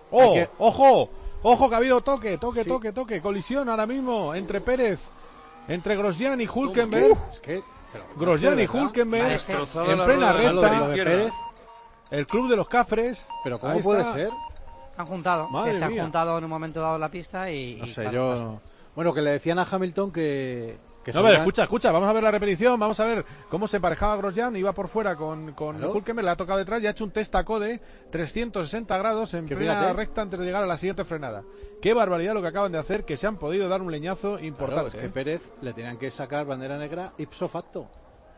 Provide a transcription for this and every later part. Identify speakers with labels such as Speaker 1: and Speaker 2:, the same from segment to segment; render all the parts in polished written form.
Speaker 1: ¡Oh! ¡Ojo! ¡Ojo que ha habido toque! Colisión ahora mismo entre Pérez, entre Grosjean y Hülkenberg. Grosjean y Hülkenberg en plena recta. El club de los Cafres.
Speaker 2: Pero ¿cómo puede ser?
Speaker 3: Se han juntado. Se han juntado en un momento dado en la pista y...
Speaker 2: No sé, Bueno, que le decían a Hamilton que
Speaker 1: no, pero escucha, vamos a ver la repetición, vamos a ver cómo se emparejaba Grosjean, iba por fuera con Hülkenberg, le ha tocado detrás y ha hecho un testaco de 360 grados en plena recta antes de llegar a la siguiente frenada. Qué barbaridad lo que acaban de hacer, que se han podido dar un leñazo importante.
Speaker 2: Claro, es que Pérez le tenían que sacar bandera negra ipso facto.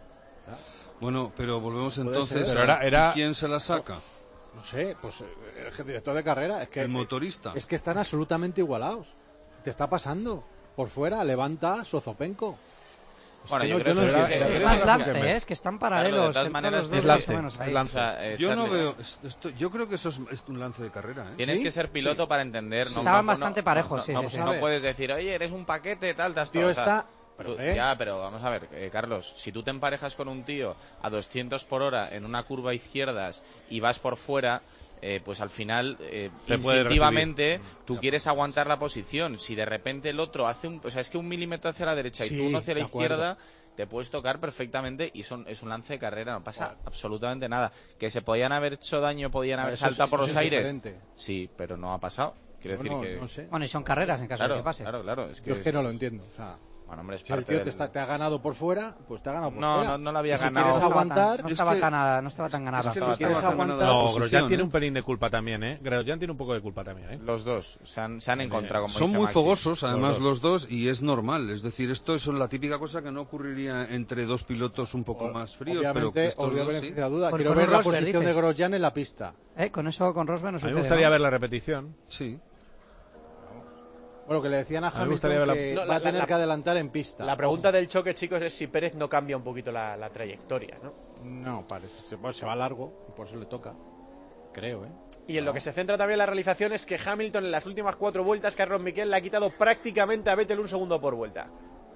Speaker 4: Bueno, pero volvemos entonces
Speaker 1: a
Speaker 4: ¿quién se la saca?
Speaker 2: No sé, pues el director de carrera, es que
Speaker 4: el motorista.
Speaker 2: Es que están absolutamente igualados. Te está pasando. Por fuera, levanta Sozopenko.
Speaker 5: Bueno, yo creo que
Speaker 3: es más lance, es que están paralelos.
Speaker 5: De todas maneras,
Speaker 1: es lance.
Speaker 4: Yo no veo esto, yo creo que eso es un lance de carrera, ¿eh?
Speaker 5: Tienes que ser piloto para entender.
Speaker 3: Estaban bastante parejos,
Speaker 5: No puedes decir, oye, eres un paquete, tal.
Speaker 2: Tío, está...
Speaker 5: pero vamos a ver, Carlos, si tú te emparejas con un tío a 200 por hora en una curva izquierdas y vas por fuera, pues al final instintivamente tú quieres aguantar la posición. Si de repente el otro hace es que un milímetro hacia la derecha y tú uno hacia la izquierda, te puedes tocar perfectamente y es un lance de carrera, no pasa absolutamente nada. Que se podían haber hecho daño, podían haber saltado por los aires, diferente. Sí, pero no ha pasado. Quiero decir que...
Speaker 2: No sé.
Speaker 3: Bueno, y son carreras en caso de que pase.
Speaker 5: Claro,
Speaker 2: yo es que no lo entiendo, o sea...
Speaker 5: Bueno, hombre, es
Speaker 2: si el tío te ha ganado por fuera, pues te ha ganado por fuera.
Speaker 5: No lo había
Speaker 2: si
Speaker 5: ganado.
Speaker 2: Quieres aguantar,
Speaker 3: no estaba tan ganado.
Speaker 2: Si quieres aguantar...
Speaker 1: No, Grosjean tiene un pelín de culpa también, ¿eh? Grosjean tiene un poco de culpa también, ¿eh?
Speaker 5: Los dos se han encontrado, como
Speaker 4: son
Speaker 5: dice
Speaker 4: muy
Speaker 5: Maxi.
Speaker 4: fogosos, además, los dos, y es normal. Es decir, esto es la típica cosa que no ocurriría entre dos pilotos un poco más fríos, pero que estos dos sí.
Speaker 2: Duda. Quiero ver la posición de Grosjean en la pista.
Speaker 3: Con eso, con Rosberg no sucede.
Speaker 1: A mí me gustaría ver la repetición.
Speaker 4: Sí.
Speaker 2: Bueno, que le decían a Hamilton que va a tener que adelantar en pista.
Speaker 6: La pregunta del choque, chicos, es si Pérez no cambia un poquito la trayectoria, ¿no?
Speaker 2: No, parece. Se va largo y por eso le toca. Creo, ¿eh?
Speaker 6: Y en lo que se centra también la realización es que Hamilton en las últimas 4 vueltas, Carlos Miquel le ha quitado prácticamente a Vettel 1 segundo por vuelta.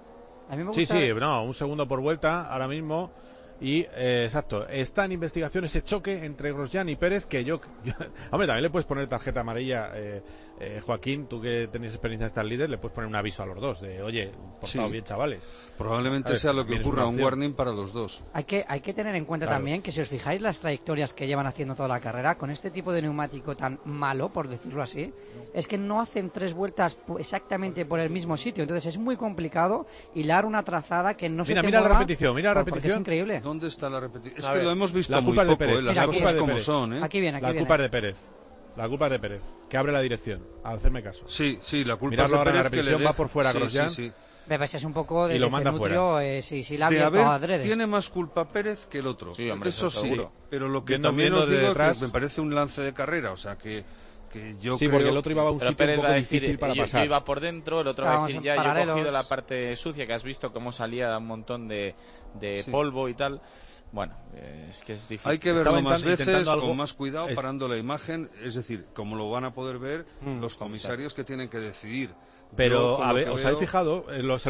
Speaker 3: A mí me gusta...
Speaker 1: Sí, 1 segundo por vuelta ahora mismo. Y, exacto, está en investigación ese choque entre Grosjean y Pérez, que yo hombre, también le puedes poner tarjeta amarilla, Joaquín, tú que tenías experiencia de estar líder, le puedes poner un aviso a los dos, de, oye, portado bien, chavales.
Speaker 4: Probablemente sea lo que ocurra, un warning para los dos.
Speaker 3: Hay que tener en cuenta también que si os fijáis las trayectorias que llevan haciendo toda la carrera, con este tipo de neumático tan malo, por decirlo así, es que no hacen 3 vueltas exactamente por el mismo sitio, entonces es muy complicado hilar una trazada que no se te
Speaker 1: mira
Speaker 3: mueva,
Speaker 1: la repetición, porque
Speaker 3: es increíble.
Speaker 4: ¿Dónde está la repetición? Es que lo hemos visto
Speaker 1: la
Speaker 4: muy
Speaker 1: culpa
Speaker 4: poco,
Speaker 1: de Pérez.
Speaker 4: las cosas como son, ¿eh?
Speaker 3: Aquí viene.
Speaker 1: La culpa es de Pérez. La culpa es de Pérez, que abre la dirección, a hacerme caso.
Speaker 4: Sí, la culpa
Speaker 1: Mirarlo
Speaker 4: es de Pérez,
Speaker 1: la
Speaker 4: que le
Speaker 1: va por fuera Grosjean.
Speaker 4: Sí.
Speaker 3: Es un poco de
Speaker 1: y lo manda fuera.
Speaker 3: Si la ha adrede.
Speaker 4: Tiene más culpa Pérez que el otro.
Speaker 5: Sí, hombre,
Speaker 4: eso sí.
Speaker 5: seguro.
Speaker 4: Pero lo que también os digo es que me parece un lance de carrera, o sea que yo creo...
Speaker 1: porque el otro iba a un sitio un poco difícil para pasar.
Speaker 5: Yo iba por dentro, el otro va a decir yo he cogido la parte sucia, que has visto cómo salía un montón de polvo y tal. Bueno, es que es difícil.
Speaker 4: Hay que verlo más veces, con más cuidado, parando la imagen, es decir, como lo van a poder ver los comisarios que tienen que decidir.
Speaker 1: Pero, a ver, ¿os habéis fijado?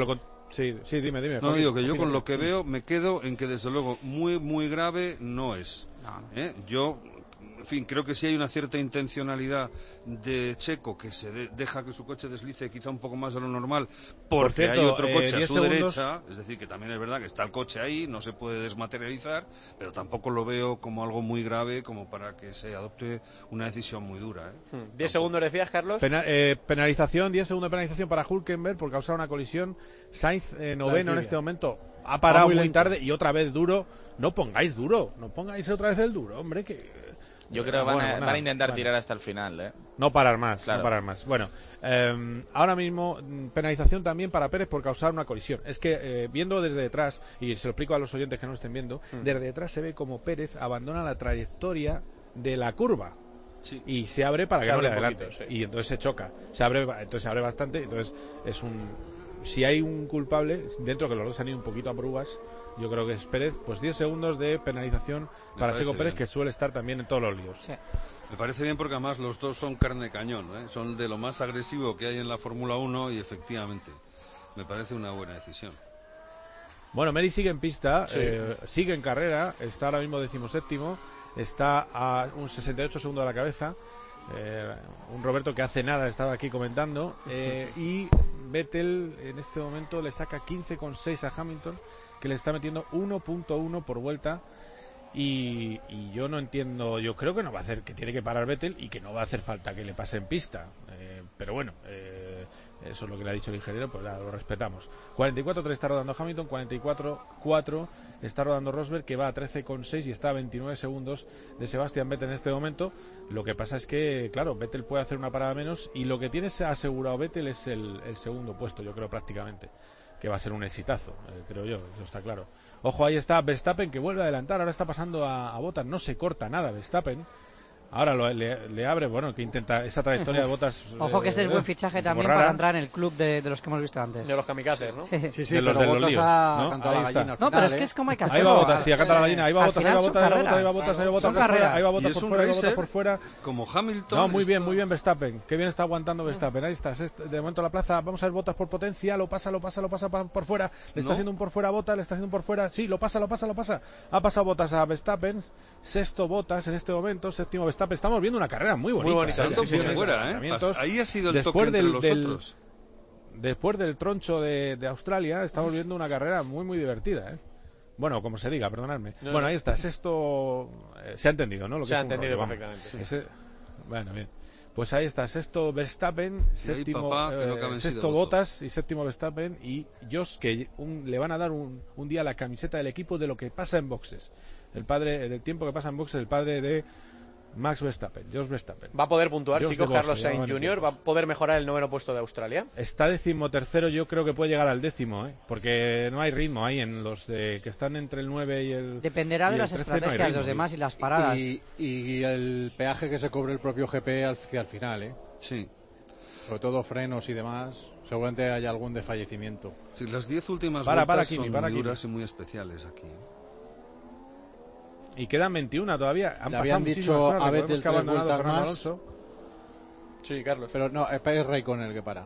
Speaker 1: Sí, dime.
Speaker 4: No, digo que yo con lo que veo me quedo en que desde luego muy, muy grave no es. Yo... En fin, creo que sí hay una cierta intencionalidad de Checo, que se deja que su coche deslice quizá un poco más de lo normal, porque hay otro coche a su derecha, es decir, que también es verdad que está el coche ahí, no se puede desmaterializar, pero tampoco lo veo como algo muy grave como para que se adopte una decisión muy dura.
Speaker 6: 10 segundos decías, Carlos.
Speaker 1: Penalización, 10 segundos de penalización para Hülkenberg por causar una colisión. Sainz, noveno en este momento, ha parado muy tarde y otra vez duro. No pongáis otra vez el duro, hombre, que...
Speaker 5: Yo creo que van a intentar tirar hasta el final, ¿eh?
Speaker 1: No parar más,
Speaker 5: claro.
Speaker 1: No parar más. Bueno, ahora mismo penalización también para Pérez por causar una colisión. Es que viendo desde detrás, y se lo explico a los oyentes que no estén viendo, desde detrás se ve como Pérez abandona la trayectoria de la curva. Sí. Y se abre para que no le adelante. Y entonces se choca. Se abre bastante. Entonces si hay un culpable, dentro que los dos han ido un poquito a pruebas, yo creo que es Pérez, pues 10 segundos de penalización para Checo Pérez, que suele estar también en todos los líos. Sí.
Speaker 4: Me parece bien porque además los dos son carne de cañón, son de lo más agresivo que hay en la Fórmula 1 y efectivamente me parece una buena decisión.
Speaker 1: Bueno, Mary sigue en pista, sigue en carrera, está ahora mismo 17º, está a un 68 segundos de la cabeza un Roberto que hace nada estaba aquí comentando, y Vettel en este momento le saca 15,6 a Hamilton, que le está metiendo 1.1 por vuelta. Y yo no entiendo, yo creo que no va a hacer, que tiene que parar Vettel y que no va a hacer falta que le pase en pista, pero bueno, eso es lo que le ha dicho el ingeniero, pues lo respetamos. 44.3 está rodando Hamilton, 44.4 está rodando Rosberg, que va a 13,6 y está a 29 segundos de Sebastian Vettel en este momento. Lo que pasa es que, claro, Vettel puede hacer una parada menos y lo que tiene asegurado Vettel es el segundo puesto, yo creo, prácticamente, que va a ser un exitazo, creo yo, eso está claro. Ojo, ahí está Verstappen, que vuelve a adelantar, ahora está pasando a Bottas, no se corta nada Verstappen, ahora le abre, bueno, que intenta esa trayectoria de Bottas.
Speaker 3: Ojo que ese es buen fichaje también para entrar en el club de los que hemos visto antes.
Speaker 6: De los kamikazes, ¿no?
Speaker 2: Sí,
Speaker 1: de los
Speaker 2: Bottas
Speaker 1: líos,
Speaker 2: ha
Speaker 1: ¿no?
Speaker 2: cantado la gallina.
Speaker 3: No, pero es que es como hay que hacerlo.
Speaker 1: Ahí va Bottas, sí, ha cantado la gallina, ahí va Bottas, ahí va Bottas, ahí va Bottas, ahí va Bottas por fuera, ahí va Bottas por fuera, ahí va Bottas por fuera.
Speaker 4: Como Hamilton.
Speaker 1: No, muy bien Verstappen, qué bien está aguantando Verstappen, ahí está, de momento la plaza, vamos a ver Bottas por potencia, lo pasa por fuera, le está haciendo un por fuera a Bottas, le está haciendo un por fuera, sí, lo pasa, ha pasado Bottas a Verstappen, sexto Bottas en este momento, séptimo Verstappen, estamos viendo una carrera muy bonita.
Speaker 4: Ahí ha sido el toque entre los otros.
Speaker 1: Después del troncho de Australia, estamos viendo una carrera muy divertida, Bueno, como se diga, perdonadme.
Speaker 6: No,
Speaker 1: bueno, ahí está, sexto. Se ha entendido, ¿no?
Speaker 6: Se ha entendido perfectamente.
Speaker 1: Bueno, bien. Pues ahí está, sexto Verstappen, séptimo sexto Bottas y séptimo Verstappen, y Josh, que le van a dar un día la camiseta del equipo de lo que pasa en boxes. El padre del tiempo que pasa en boxes, el padre de Max Verstappen, Jos Verstappen.
Speaker 6: ¿Va a poder puntuar, chicos, Carlos Sainz Jr.? ¿Va a poder mejorar el 9º puesto de Australia?
Speaker 1: Está 13º, yo creo que puede llegar al 10º, porque no hay ritmo ahí en los que están entre el 9 y el.
Speaker 3: Dependerá de las estrategias de los demás y las paradas.
Speaker 2: Y el peaje que se cobre el propio GP al final,
Speaker 4: Sí.
Speaker 2: Sobre todo frenos y demás, seguramente hay algún desfallecimiento.
Speaker 4: Sí, las 10 últimas vueltas son muy
Speaker 1: Kimi.
Speaker 4: duras y muy especiales aquí.
Speaker 1: Y quedan 21 todavía. Han pasado
Speaker 2: dicho
Speaker 1: cosas,
Speaker 2: a Vettel
Speaker 1: que ha abandonado Fernando
Speaker 2: más.
Speaker 1: Alonso.
Speaker 6: Sí, Carlos.
Speaker 2: Pero no, es Raikkonen el que para.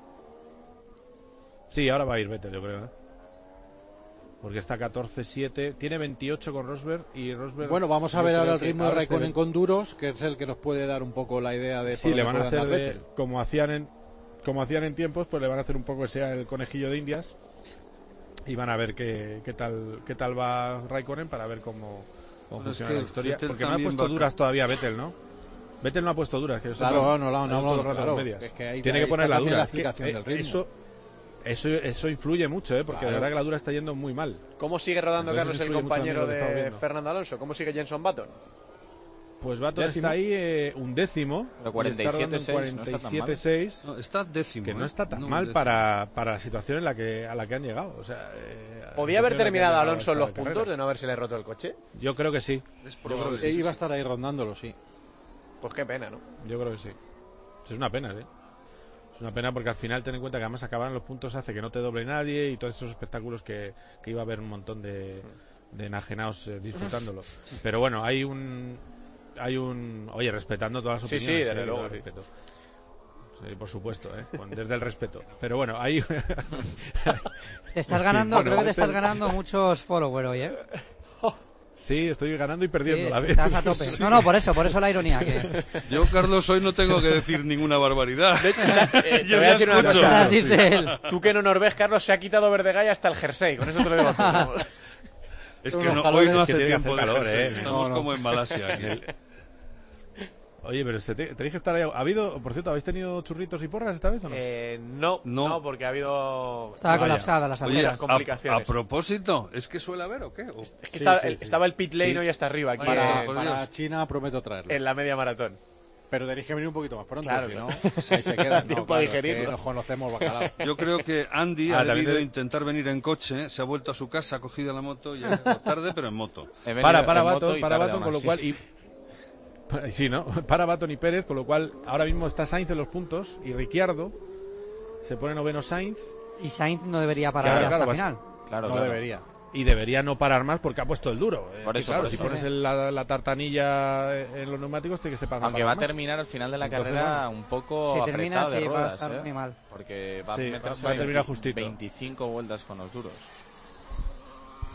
Speaker 1: Sí, ahora va a ir Vettel, yo creo. Porque está 14-7. Tiene 28 con Rosberg y Rosberg.
Speaker 2: Bueno, vamos a ver ahora el ritmo de Raikkonen con duros, que es el que nos puede dar un poco la idea de.
Speaker 1: Sí, le van a hacer como hacían en tiempos, pues le van a hacer un poco que sea el conejillo de Indias. Y van a ver qué tal va Raikkonen para ver cómo funciona la historia.
Speaker 4: Vettel
Speaker 1: porque no ha puesto duras todavía Vettel, ¿no? Vettel no ha puesto duras. Que medias.
Speaker 2: Es que
Speaker 1: tiene que poner la dura.
Speaker 2: Es
Speaker 1: eso influye mucho, porque de verdad que la dura está yendo muy mal.
Speaker 6: ¿Cómo sigue rodando, Carlos, el compañero de Fernando Alonso? ¿Cómo sigue Jenson Button?
Speaker 1: Pues Button está ahí un décimo.
Speaker 5: 47-6.
Speaker 4: No, está décimo.
Speaker 1: Que no está tan mal para la situación a la que han llegado. O sea,
Speaker 6: ¿podía haber terminado Alonso en los puntos de no haberse le roto el coche?
Speaker 1: Yo creo que sí.
Speaker 2: Iba a estar ahí rondándolo, sí.
Speaker 6: Pues qué pena, ¿no?
Speaker 1: Yo creo que sí. Es una pena, Es una pena porque al final ten en cuenta que además acabar en los puntos hace que no te doble nadie y todos esos espectáculos que iba a haber un montón de enajenados disfrutándolo. Pero bueno, hay un oye, respetando todas las opiniones.
Speaker 6: Sí, desde luego.
Speaker 1: Sí, por supuesto, desde el respeto. Pero bueno, ahí
Speaker 3: te estás ganando, creo que te estás ganando muchos followers hoy,
Speaker 1: Sí, estoy ganando y perdiendo a la vez.
Speaker 3: Estás a tope.
Speaker 1: Sí.
Speaker 3: No, por eso la ironía. Que...
Speaker 4: Yo, Carlos, hoy no tengo que decir ninguna barbaridad.
Speaker 6: Yo voy a decir una cosa. Dice él. Tú que no nos ves, Carlos, se ha quitado Verdegay hasta el jersey. Con eso te lo digo todo.
Speaker 4: Es que hoy no hace tiempo de calor, Estamos como en Malasia aquí.
Speaker 1: Oye, pero tenéis que estar ahí. Por cierto, ¿habéis tenido churritos y porras esta vez o no?
Speaker 6: No, porque ha habido...
Speaker 3: Estaba colapsada las
Speaker 6: complicaciones.
Speaker 4: A propósito, ¿es que suele haber o qué?
Speaker 6: Es que estaba el pit lane hoy hasta arriba. Aquí
Speaker 2: para China prometo traerlo.
Speaker 6: En la media maratón.
Speaker 2: Pero tenéis que venir un poquito más pronto,
Speaker 6: claro,
Speaker 2: si no, ahí se queda.
Speaker 6: Tiempo a digerirlo.
Speaker 2: Nos conocemos bacalao.
Speaker 4: Yo creo que Andy ha debido intentar venir en coche, se ha vuelto a su casa, ha cogido la moto y ha llegado tarde, pero en moto.
Speaker 1: Para Button, con lo cual... Sí, ¿no? Para Button y Pérez, con lo cual ahora mismo está Sainz en los puntos y Ricciardo se pone noveno Sainz.
Speaker 3: Y Sainz no debería parar hasta el final.
Speaker 2: No debería.
Speaker 1: Y debería no parar más porque ha puesto el duro. Si pones la tartanilla en los neumáticos, tiene que separar.
Speaker 5: Aunque va a terminar al final de la carrera un poco apretado de ruedas,
Speaker 3: va a estar muy mal.
Speaker 5: Porque va a meterse
Speaker 1: 25
Speaker 5: vueltas con los duros.
Speaker 1: Sí.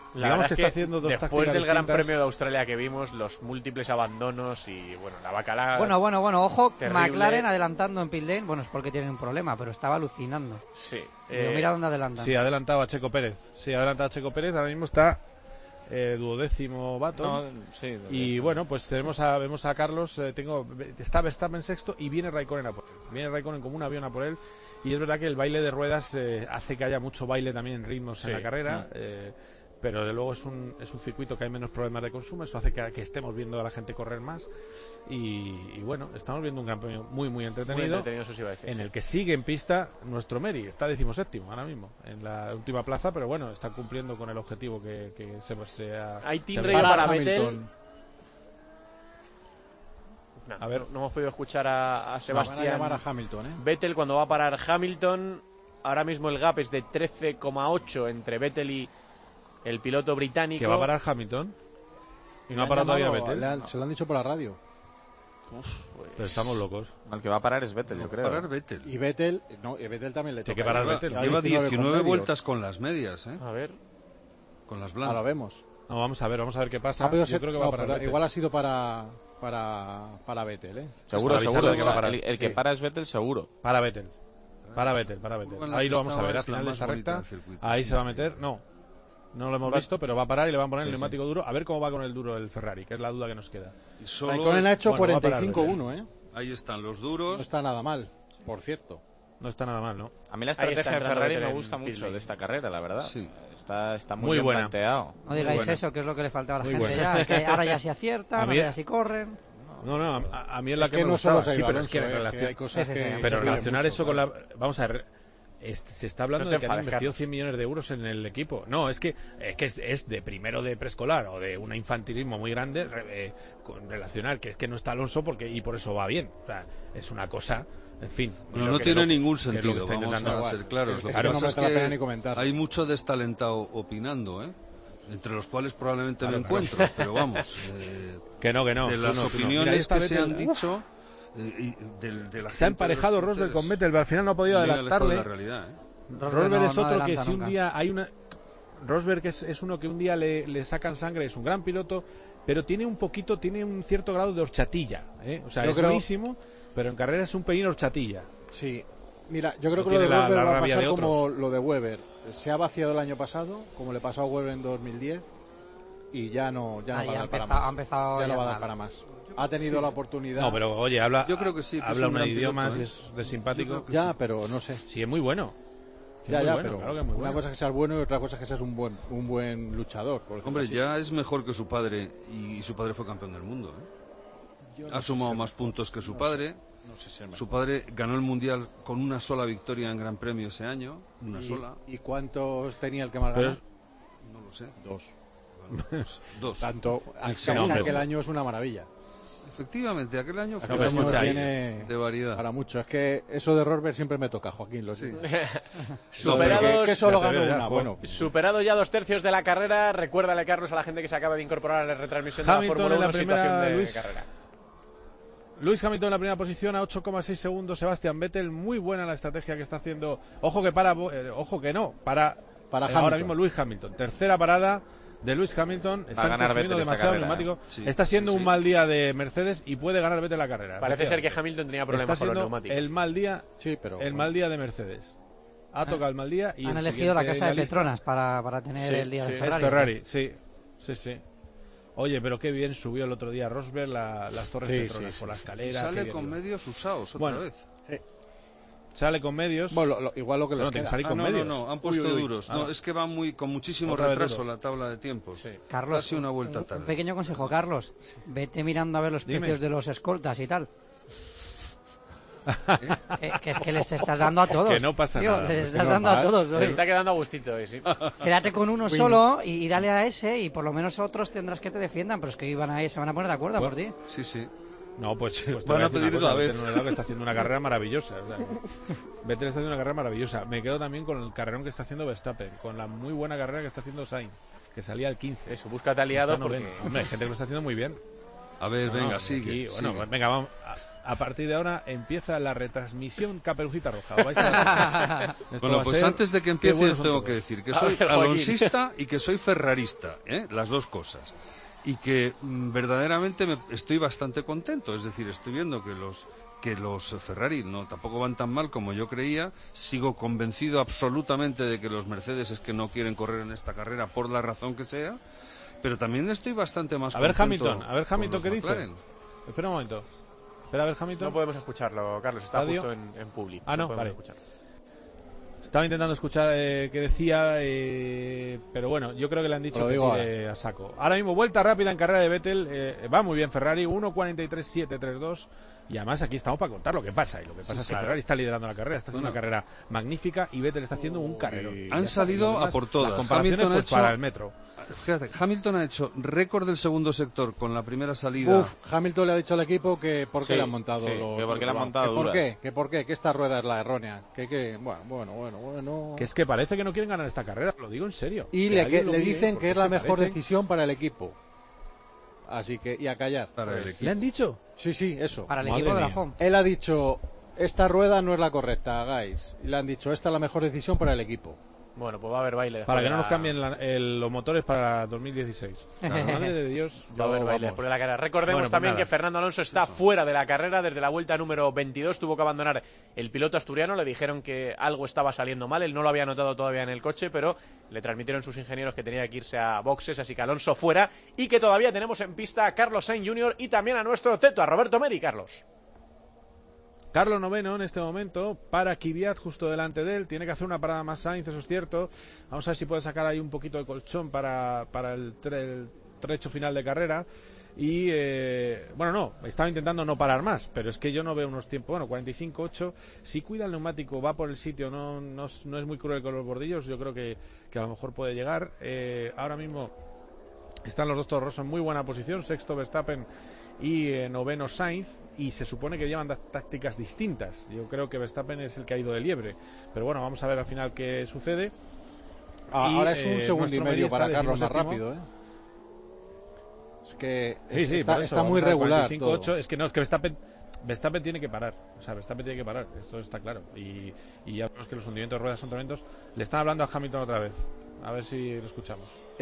Speaker 1: digamos que está haciendo dos tácticas
Speaker 6: después del Gran
Speaker 1: distintas.
Speaker 6: Premio de Australia que vimos, los múltiples abandonos y bueno, la bacalá.
Speaker 3: Bueno, ojo,
Speaker 6: terrible.
Speaker 3: McLaren adelantando en pit lane, bueno, es porque tienen un problema, pero estaba alucinando.
Speaker 6: Sí.
Speaker 3: Digo, mira dónde adelantan.
Speaker 1: Sí, ha adelantado a Checo Pérez. Ahora mismo está duodécimo Baton. Y bueno, pues vemos a Carlos. Está Verstappen sexto y viene Raikkonen a por él. Viene Raikkonen como un avión a por él. Y es verdad que el baile de ruedas hace que haya mucho baile también en ritmos en la carrera. Pero de luego es un circuito que hay menos problemas de consumo. Eso hace que estemos viendo a la gente correr más. Y bueno, estamos viendo un gran premio muy entretenido.
Speaker 6: Eso sí iba a decir,
Speaker 1: en el que sigue en pista nuestro Meri. Está 17º ahora mismo en la última plaza, pero bueno, está cumpliendo con el objetivo que se ha.
Speaker 6: Hay team radio para Vettel.
Speaker 1: A ver,
Speaker 6: no hemos podido escuchar a Sebastián.
Speaker 2: Van a llamar a Hamilton,
Speaker 6: Vettel cuando va a parar Hamilton. Ahora mismo el gap es de 13,8 entre Vettel y el piloto británico.
Speaker 1: ¿Que va a parar Hamilton? Y no ha parado todavía Vettel.
Speaker 2: Se lo han dicho por la radio.
Speaker 1: Pero estamos locos.
Speaker 5: El que va a parar es Vettel, yo creo.
Speaker 4: Va a parar Vettel.
Speaker 2: Y Vettel también le toca.
Speaker 1: Tiene que parar Vettel.
Speaker 4: Lleva 19 vueltas con las medias,
Speaker 6: A ver.
Speaker 4: Con las blancas.
Speaker 2: Ahora vemos.
Speaker 1: No, vamos a ver qué pasa. Yo creo que va a parar Vettel.
Speaker 2: Igual ha sido para Vettel,
Speaker 5: Seguro.
Speaker 1: Que va a parar.
Speaker 5: El que para es Vettel, seguro.
Speaker 1: Para Vettel.
Speaker 4: Bueno,
Speaker 1: Ahí lo vamos a ver,
Speaker 4: esta
Speaker 1: al final de
Speaker 4: más
Speaker 1: esta
Speaker 4: bonita
Speaker 1: recta.
Speaker 4: del circuito,
Speaker 1: Ahí
Speaker 4: sí.
Speaker 1: se va a meter. No lo hemos visto, pero va a parar y le van a poner el
Speaker 4: Sí,
Speaker 1: neumático duro. A ver cómo va con el duro el Ferrari, que es la duda que nos queda.
Speaker 4: Y solo-
Speaker 2: Raikkonen ha hecho
Speaker 1: Bueno, va a parar
Speaker 2: 45-1,
Speaker 4: Ahí están los
Speaker 2: No
Speaker 4: duros.
Speaker 2: está nada mal, por cierto.
Speaker 1: No está nada mal, ¿no?
Speaker 5: A mí la
Speaker 6: Ahí está
Speaker 5: estrategia de
Speaker 6: entrando
Speaker 5: Ferrari
Speaker 6: Vettel
Speaker 5: me
Speaker 6: en
Speaker 5: gusta
Speaker 6: pit
Speaker 5: mucho
Speaker 6: lane.
Speaker 5: de esta carrera, la verdad.
Speaker 4: Sí.
Speaker 5: Está muy
Speaker 1: Muy
Speaker 5: bien
Speaker 1: buena.
Speaker 5: planteado.
Speaker 3: No digáis
Speaker 1: buena.
Speaker 3: eso, que es lo que le faltaba a la
Speaker 1: Muy
Speaker 3: gente
Speaker 1: buena.
Speaker 3: ya. Que ahora ya se aciertan,
Speaker 1: A mí-
Speaker 3: ahora ya sí corren.
Speaker 1: No, a mí es la
Speaker 2: Es
Speaker 1: que
Speaker 2: que
Speaker 1: me
Speaker 2: no
Speaker 1: gustaba.
Speaker 2: solo se ha
Speaker 1: Sí,
Speaker 2: ido
Speaker 1: pero es que
Speaker 2: Alonso,
Speaker 1: relaciona-
Speaker 2: hay cosas
Speaker 3: Sí, sí, sí.
Speaker 2: que...
Speaker 1: Pero
Speaker 2: que
Speaker 1: relacionar
Speaker 2: mucho,
Speaker 1: eso con
Speaker 2: claro.
Speaker 1: la... Vamos a ver, se está hablando
Speaker 6: No
Speaker 1: de
Speaker 6: te
Speaker 1: que han
Speaker 6: enfades,
Speaker 1: invertido
Speaker 6: Carlos.
Speaker 1: 100 millones de euros en el equipo. No, es que es de primero de preescolar o de un infantilismo muy grande con relacionar que es que no está Alonso y por eso va bien. O sea, es una cosa, en fin.
Speaker 4: Bueno,
Speaker 1: lo
Speaker 4: no
Speaker 1: que
Speaker 4: tiene
Speaker 1: lo-
Speaker 4: ningún
Speaker 1: que es lo que
Speaker 4: sentido,
Speaker 1: está
Speaker 4: vamos
Speaker 1: intentando
Speaker 4: a ser claros. Lo que
Speaker 1: Claro,
Speaker 2: no
Speaker 4: pasa es
Speaker 2: merece la pena ni
Speaker 4: que
Speaker 2: comentar.
Speaker 4: hay mucho destalentado opinando, entre los cuales probablemente
Speaker 1: Claro,
Speaker 4: me
Speaker 1: claro.
Speaker 4: encuentro, pero vamos,
Speaker 1: Que no.
Speaker 4: de las
Speaker 1: tú no. Mira, ahí
Speaker 4: opiniones
Speaker 1: está
Speaker 4: que se
Speaker 1: Vettel.
Speaker 4: han dicho, de la
Speaker 1: Se ha
Speaker 4: gente de los
Speaker 1: emparejado Rosberg con
Speaker 4: Twitters,
Speaker 1: Vettel, pero al final no ha podido
Speaker 4: muy alejado de
Speaker 1: adelantarle.
Speaker 4: la realidad,
Speaker 1: Rosberg
Speaker 3: no-
Speaker 1: es
Speaker 3: no
Speaker 1: otro que
Speaker 3: adelanta
Speaker 1: si un
Speaker 3: nunca.
Speaker 1: día hay una... Rosberg es uno que un día le sacan sangre, es un gran piloto, pero tiene un cierto grado de horchatilla, O sea,
Speaker 2: Yo
Speaker 1: es
Speaker 2: creo-
Speaker 1: buenísimo, pero en carrera es un pelín horchatilla.
Speaker 2: Sí. Mira, yo creo
Speaker 1: No
Speaker 2: que lo de
Speaker 1: tiene la
Speaker 2: Rosberg va a
Speaker 1: rabia
Speaker 2: pasar
Speaker 1: de
Speaker 2: como
Speaker 1: otros.
Speaker 2: lo de Weber. Se ha vaciado el año pasado, como le pasó a Weber en 2010, y ya no va a dar para más.
Speaker 3: Ha empezado
Speaker 2: Ya no
Speaker 3: ya
Speaker 2: va a dar
Speaker 3: mal.
Speaker 2: para más. Ha tenido la oportunidad.
Speaker 1: No, pero oye, habla
Speaker 4: Yo creo que sí, que es
Speaker 1: habla
Speaker 4: un
Speaker 1: un
Speaker 4: gran
Speaker 1: idioma
Speaker 4: piloto,
Speaker 1: y es de simpático.
Speaker 4: Yo creo que
Speaker 2: Ya,
Speaker 4: sí.
Speaker 2: pero no sé.
Speaker 1: Sí, es muy bueno. Sí,
Speaker 2: Ya,
Speaker 1: muy
Speaker 2: ya,
Speaker 1: bueno,
Speaker 2: pero
Speaker 1: claro que es muy
Speaker 2: una
Speaker 1: bueno.
Speaker 2: cosa es que seas bueno y otra cosa es que seas un buen luchador. por decirlo
Speaker 4: Hombre,
Speaker 2: así.
Speaker 4: ya es mejor que su padre, y su padre fue campeón del mundo,
Speaker 2: Yo no
Speaker 4: Ha
Speaker 2: sé
Speaker 4: sumado
Speaker 2: si-
Speaker 4: más puntos que su
Speaker 2: no
Speaker 4: padre.
Speaker 2: sé, no sé si es mejor.
Speaker 4: Su padre ganó el Mundial con una sola victoria en Gran Premio ese año, una sola.
Speaker 2: ¿Y cuántos tenía el que más
Speaker 1: Pero-
Speaker 2: ganó?
Speaker 4: No lo sé.
Speaker 2: Dos.
Speaker 4: Dos.
Speaker 2: Tanto
Speaker 4: Sí,
Speaker 2: aquel,
Speaker 1: hombre.
Speaker 2: aquel año es una maravilla.
Speaker 4: Efectivamente, aquel año fue
Speaker 1: No, pero
Speaker 2: Aquel año
Speaker 1: escucha, ahí-
Speaker 2: tiene
Speaker 4: de variedad.
Speaker 2: para mucho. Es que eso de Rosberg siempre me toca, Joaquín. Lo
Speaker 4: Sí.
Speaker 2: siento.
Speaker 6: Superados,
Speaker 2: Que solo
Speaker 1: Ya te
Speaker 2: ganó
Speaker 1: veo, ya,
Speaker 2: una.
Speaker 1: jo.
Speaker 2: Bueno,
Speaker 6: superado ya 2/3 de la carrera. Recuérdale, Carlos, a la gente que se acaba de incorporar a la retransmisión de la
Speaker 1: Hamilton
Speaker 6: Fórmula
Speaker 1: en la
Speaker 6: 1,
Speaker 1: primera,
Speaker 6: situación de
Speaker 1: Luis.
Speaker 6: carrera.
Speaker 1: Lewis Hamilton en la primera posición a 8,6 segundos. Sebastián Vettel, muy buena la estrategia que está haciendo. Ojo que ojo que no, para ahora
Speaker 2: Hamilton.
Speaker 1: mismo Lewis Hamilton. Tercera parada de Lewis Hamilton.
Speaker 5: Va a
Speaker 1: Están
Speaker 5: ganar
Speaker 1: consumiendo
Speaker 5: Vettel esta
Speaker 1: demasiado
Speaker 5: carrera,
Speaker 1: neumático.
Speaker 4: Sí,
Speaker 1: Está siendo
Speaker 4: sí,
Speaker 1: un
Speaker 4: sí.
Speaker 1: mal día de Mercedes y puede ganar Vettel la carrera.
Speaker 6: Parece ser que
Speaker 1: Efectivamente.
Speaker 6: Hamilton tenía
Speaker 1: Está
Speaker 6: problemas con los
Speaker 1: siendo
Speaker 6: neumáticos.
Speaker 1: el mal día,
Speaker 2: sí, pero
Speaker 1: el mal día de Mercedes. Ha tocado el mal día y
Speaker 3: Han
Speaker 1: el
Speaker 3: elegido la
Speaker 1: siguiente
Speaker 3: casa de
Speaker 1: en la lista
Speaker 3: Petronas para tener
Speaker 6: Sí,
Speaker 3: el día
Speaker 6: sí.
Speaker 3: de
Speaker 6: Es
Speaker 1: es
Speaker 3: Ferrari.
Speaker 1: Ferrari, sí. Oye, pero qué bien subió el otro día Rosberg las Torres
Speaker 2: Sí,
Speaker 1: Petronas
Speaker 2: sí,
Speaker 1: por la
Speaker 2: sí.
Speaker 1: escalera.
Speaker 4: Y
Speaker 1: qué
Speaker 4: sale
Speaker 1: bien
Speaker 4: con
Speaker 1: iba.
Speaker 4: medios usados otra
Speaker 1: Bueno,
Speaker 4: vez.
Speaker 1: Sale con medios.
Speaker 2: bueno, igual lo que les
Speaker 1: No, tiene que
Speaker 2: queda.
Speaker 1: salir con
Speaker 4: no,
Speaker 1: medios.
Speaker 4: no, han puesto
Speaker 2: Uy, uy, uy.
Speaker 4: duros.
Speaker 1: Ah.
Speaker 4: No, es que va con muchísimo
Speaker 1: Otra vez
Speaker 4: retraso
Speaker 1: duro.
Speaker 4: la tabla de tiempos.
Speaker 6: Sí.
Speaker 3: Carlos,
Speaker 4: Casi una vuelta
Speaker 3: un
Speaker 4: tarde.
Speaker 3: pequeño consejo, Carlos. Vete mirando a ver los
Speaker 1: Dime.
Speaker 3: precios de los escoltas y tal. Que es que les estás dando a todos.
Speaker 1: Que no pasa
Speaker 3: Tío,
Speaker 1: nada,
Speaker 3: les
Speaker 1: es
Speaker 3: estás
Speaker 2: que
Speaker 3: dando a
Speaker 2: normal.
Speaker 3: todos.
Speaker 6: Se
Speaker 3: hoy.
Speaker 6: está quedando a gustito, sí.
Speaker 3: Quédate con uno solo y dale a ese y por lo menos otros tendrás que te defiendan, pero es que se van a poner de acuerdo por ti.
Speaker 4: Sí, sí.
Speaker 1: No, pues te
Speaker 4: Van
Speaker 1: voy
Speaker 4: a
Speaker 1: decir una
Speaker 4: pedir
Speaker 1: cosa,
Speaker 4: otra vez.
Speaker 1: Vettel no es que está haciendo una carrera maravillosa. O sea, Vettel está haciendo una carrera maravillosa. Me quedo también con el carrerón que está haciendo Verstappen, con la muy buena carrera que está haciendo Sainz, que salía al 15.
Speaker 6: Eso, búscate aliados
Speaker 1: Está
Speaker 6: porque...
Speaker 1: noveno. Hombre, hay gente que lo está haciendo muy bien.
Speaker 4: A ver,
Speaker 1: No,
Speaker 4: venga,
Speaker 1: no,
Speaker 4: sigue.
Speaker 1: aquí, bueno,
Speaker 4: sigue.
Speaker 1: venga, vamos. a partir de ahora empieza la retransmisión Caperucita Roja.
Speaker 4: Bueno, pues antes de que empiece tengo que decir que soy alonsista y que soy ferrarista, las dos cosas. Y que verdaderamente estoy bastante contento, es decir, estoy viendo que los Ferrari tampoco van tan mal como yo creía. Sigo convencido absolutamente de que los Mercedes es que no quieren correr en esta carrera por la razón que sea, pero también estoy bastante más contento.
Speaker 1: A ver Hamilton ¿qué dice? Espera un momento. Espera, a ver Hamilton.
Speaker 6: No podemos escucharlo, Carlos, está justo en public.
Speaker 1: No, vale. Estaba intentando escuchar qué decía, pero bueno, yo creo que le han dicho que tire a saco. Ahora mismo, vuelta rápida en carrera de Vettel, va muy bien Ferrari, 1.43.732, y además aquí estamos para contar lo que pasa. Y lo que pasa es que Ferrari está liderando la carrera, está haciendo una carrera magnífica y Vettel está haciendo un carrerón.
Speaker 4: Han salido a por todas.
Speaker 1: Las comparaciones pues, para el metro.
Speaker 4: Fíjate, Hamilton ha hecho récord del segundo sector con la primera salida.
Speaker 2: Hamilton le ha dicho al equipo que por qué le han montado
Speaker 5: por qué le han montado duras.
Speaker 2: Que esta rueda es la errónea. Bueno.
Speaker 1: Que es que parece que no quieren ganar esta carrera, lo digo en serio.
Speaker 2: Y le dicen que es la mejor decisión para el equipo. Así que, y a callar.
Speaker 1: ¿Le han dicho?
Speaker 2: Sí, eso.
Speaker 3: Para el equipo de la FOM.
Speaker 2: Él ha dicho, esta rueda no es la correcta, hagáis. Y le han dicho, esta es la mejor decisión para el equipo.
Speaker 6: Bueno, pues va a haber baile.
Speaker 1: Para que no nos cambien los motores para 2016. Madre de Dios.
Speaker 6: Va a haber baile después de la carrera. Recordemos también que Fernando Alonso está fuera de la carrera desde la vuelta número 22. Tuvo que abandonar el piloto asturiano. Le dijeron que algo estaba saliendo mal. Él no lo había notado todavía en el coche, pero le transmitieron sus ingenieros que tenía que irse a boxes. Así que Alonso fuera. Y que todavía tenemos en pista a Carlos Sainz Jr. y también a nuestro teto, a Roberto Meri.
Speaker 1: Carlos noveno en este momento, para Kvyat justo delante de él, tiene que hacer una parada más Sainz, eso es cierto. Vamos a ver si puede sacar ahí un poquito de colchón para el trecho final de carrera. Y estaba intentando no parar más, pero es que yo no veo unos tiempos, 45-8, si cuida el neumático, va por el sitio, no es muy cruel con los bordillos, yo creo que a lo mejor puede llegar. Ahora mismo están los dos Toro Rosso en muy buena posición, sexto Verstappen y noveno Sainz, y se supone que llevan tácticas distintas. Yo creo que Verstappen es el que ha ido de liebre, pero bueno, vamos a ver al final qué sucede.
Speaker 2: Ahora es un segundo y medio para Carlos más rápido, Es que está muy regular
Speaker 1: 45-8, es que Verstappen tiene que parar, esto está claro, y ya vemos que los hundimientos de ruedas son tremendos. Le están hablando a Hamilton otra vez, a ver si lo escuchamos.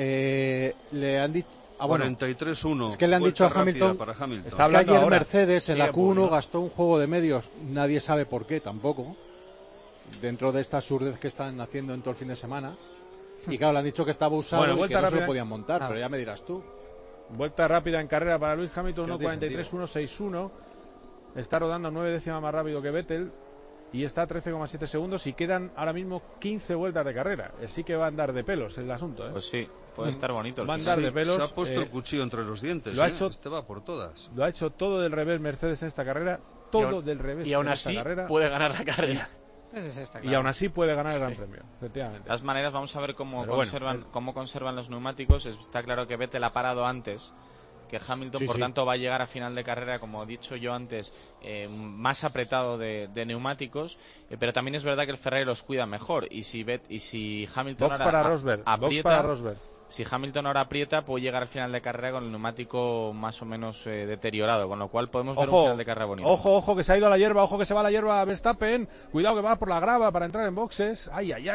Speaker 2: Le han dicho
Speaker 4: 43-1.
Speaker 2: Es que le han dicho a Hamilton,
Speaker 4: para Hamilton.
Speaker 2: Está hablando que ayer ahora. Mercedes en la Q1 gastó un juego de medios, nadie sabe por qué tampoco, dentro de esta surdez que están haciendo en todo el fin de semana. Y claro, le han dicho que estaba usado y que no se lo podían montar, pero ya me dirás tú.
Speaker 1: Vuelta rápida en carrera para Lewis Hamilton, 1.43.161. Está rodando 9 décimas más rápido que Vettel y está a 13,7 segundos y quedan ahora mismo 15 vueltas de carrera. Sí que va a andar de pelos el asunto,
Speaker 5: Pues sí, puede estar bonito.
Speaker 1: Va a andar de pelos.
Speaker 4: Se ha puesto el cuchillo entre los dientes. Este va por todas.
Speaker 1: Lo ha hecho todo del revés Mercedes en esta carrera. Todo del revés.
Speaker 6: Y aún así puede ganar la carrera.
Speaker 1: Y aún así puede ganar el Gran Premio, efectivamente.
Speaker 5: De todas maneras, vamos a ver cómo conservan los neumáticos. Está claro que Vettel ha parado antes que Hamilton, por tanto va a llegar a final de carrera, como he dicho yo antes, más apretado de neumáticos, pero también es verdad que el Ferrari los cuida mejor, y si Hamilton aprieta, si Hamilton ahora aprieta, puede llegar al final de carrera con el neumático más o menos deteriorado, con lo cual podemos ver un final de carrera bonito.
Speaker 1: Ojo que se ha ido a la hierba, ojo que se va a la hierba a Verstappen, cuidado que va por la grava para entrar en boxes,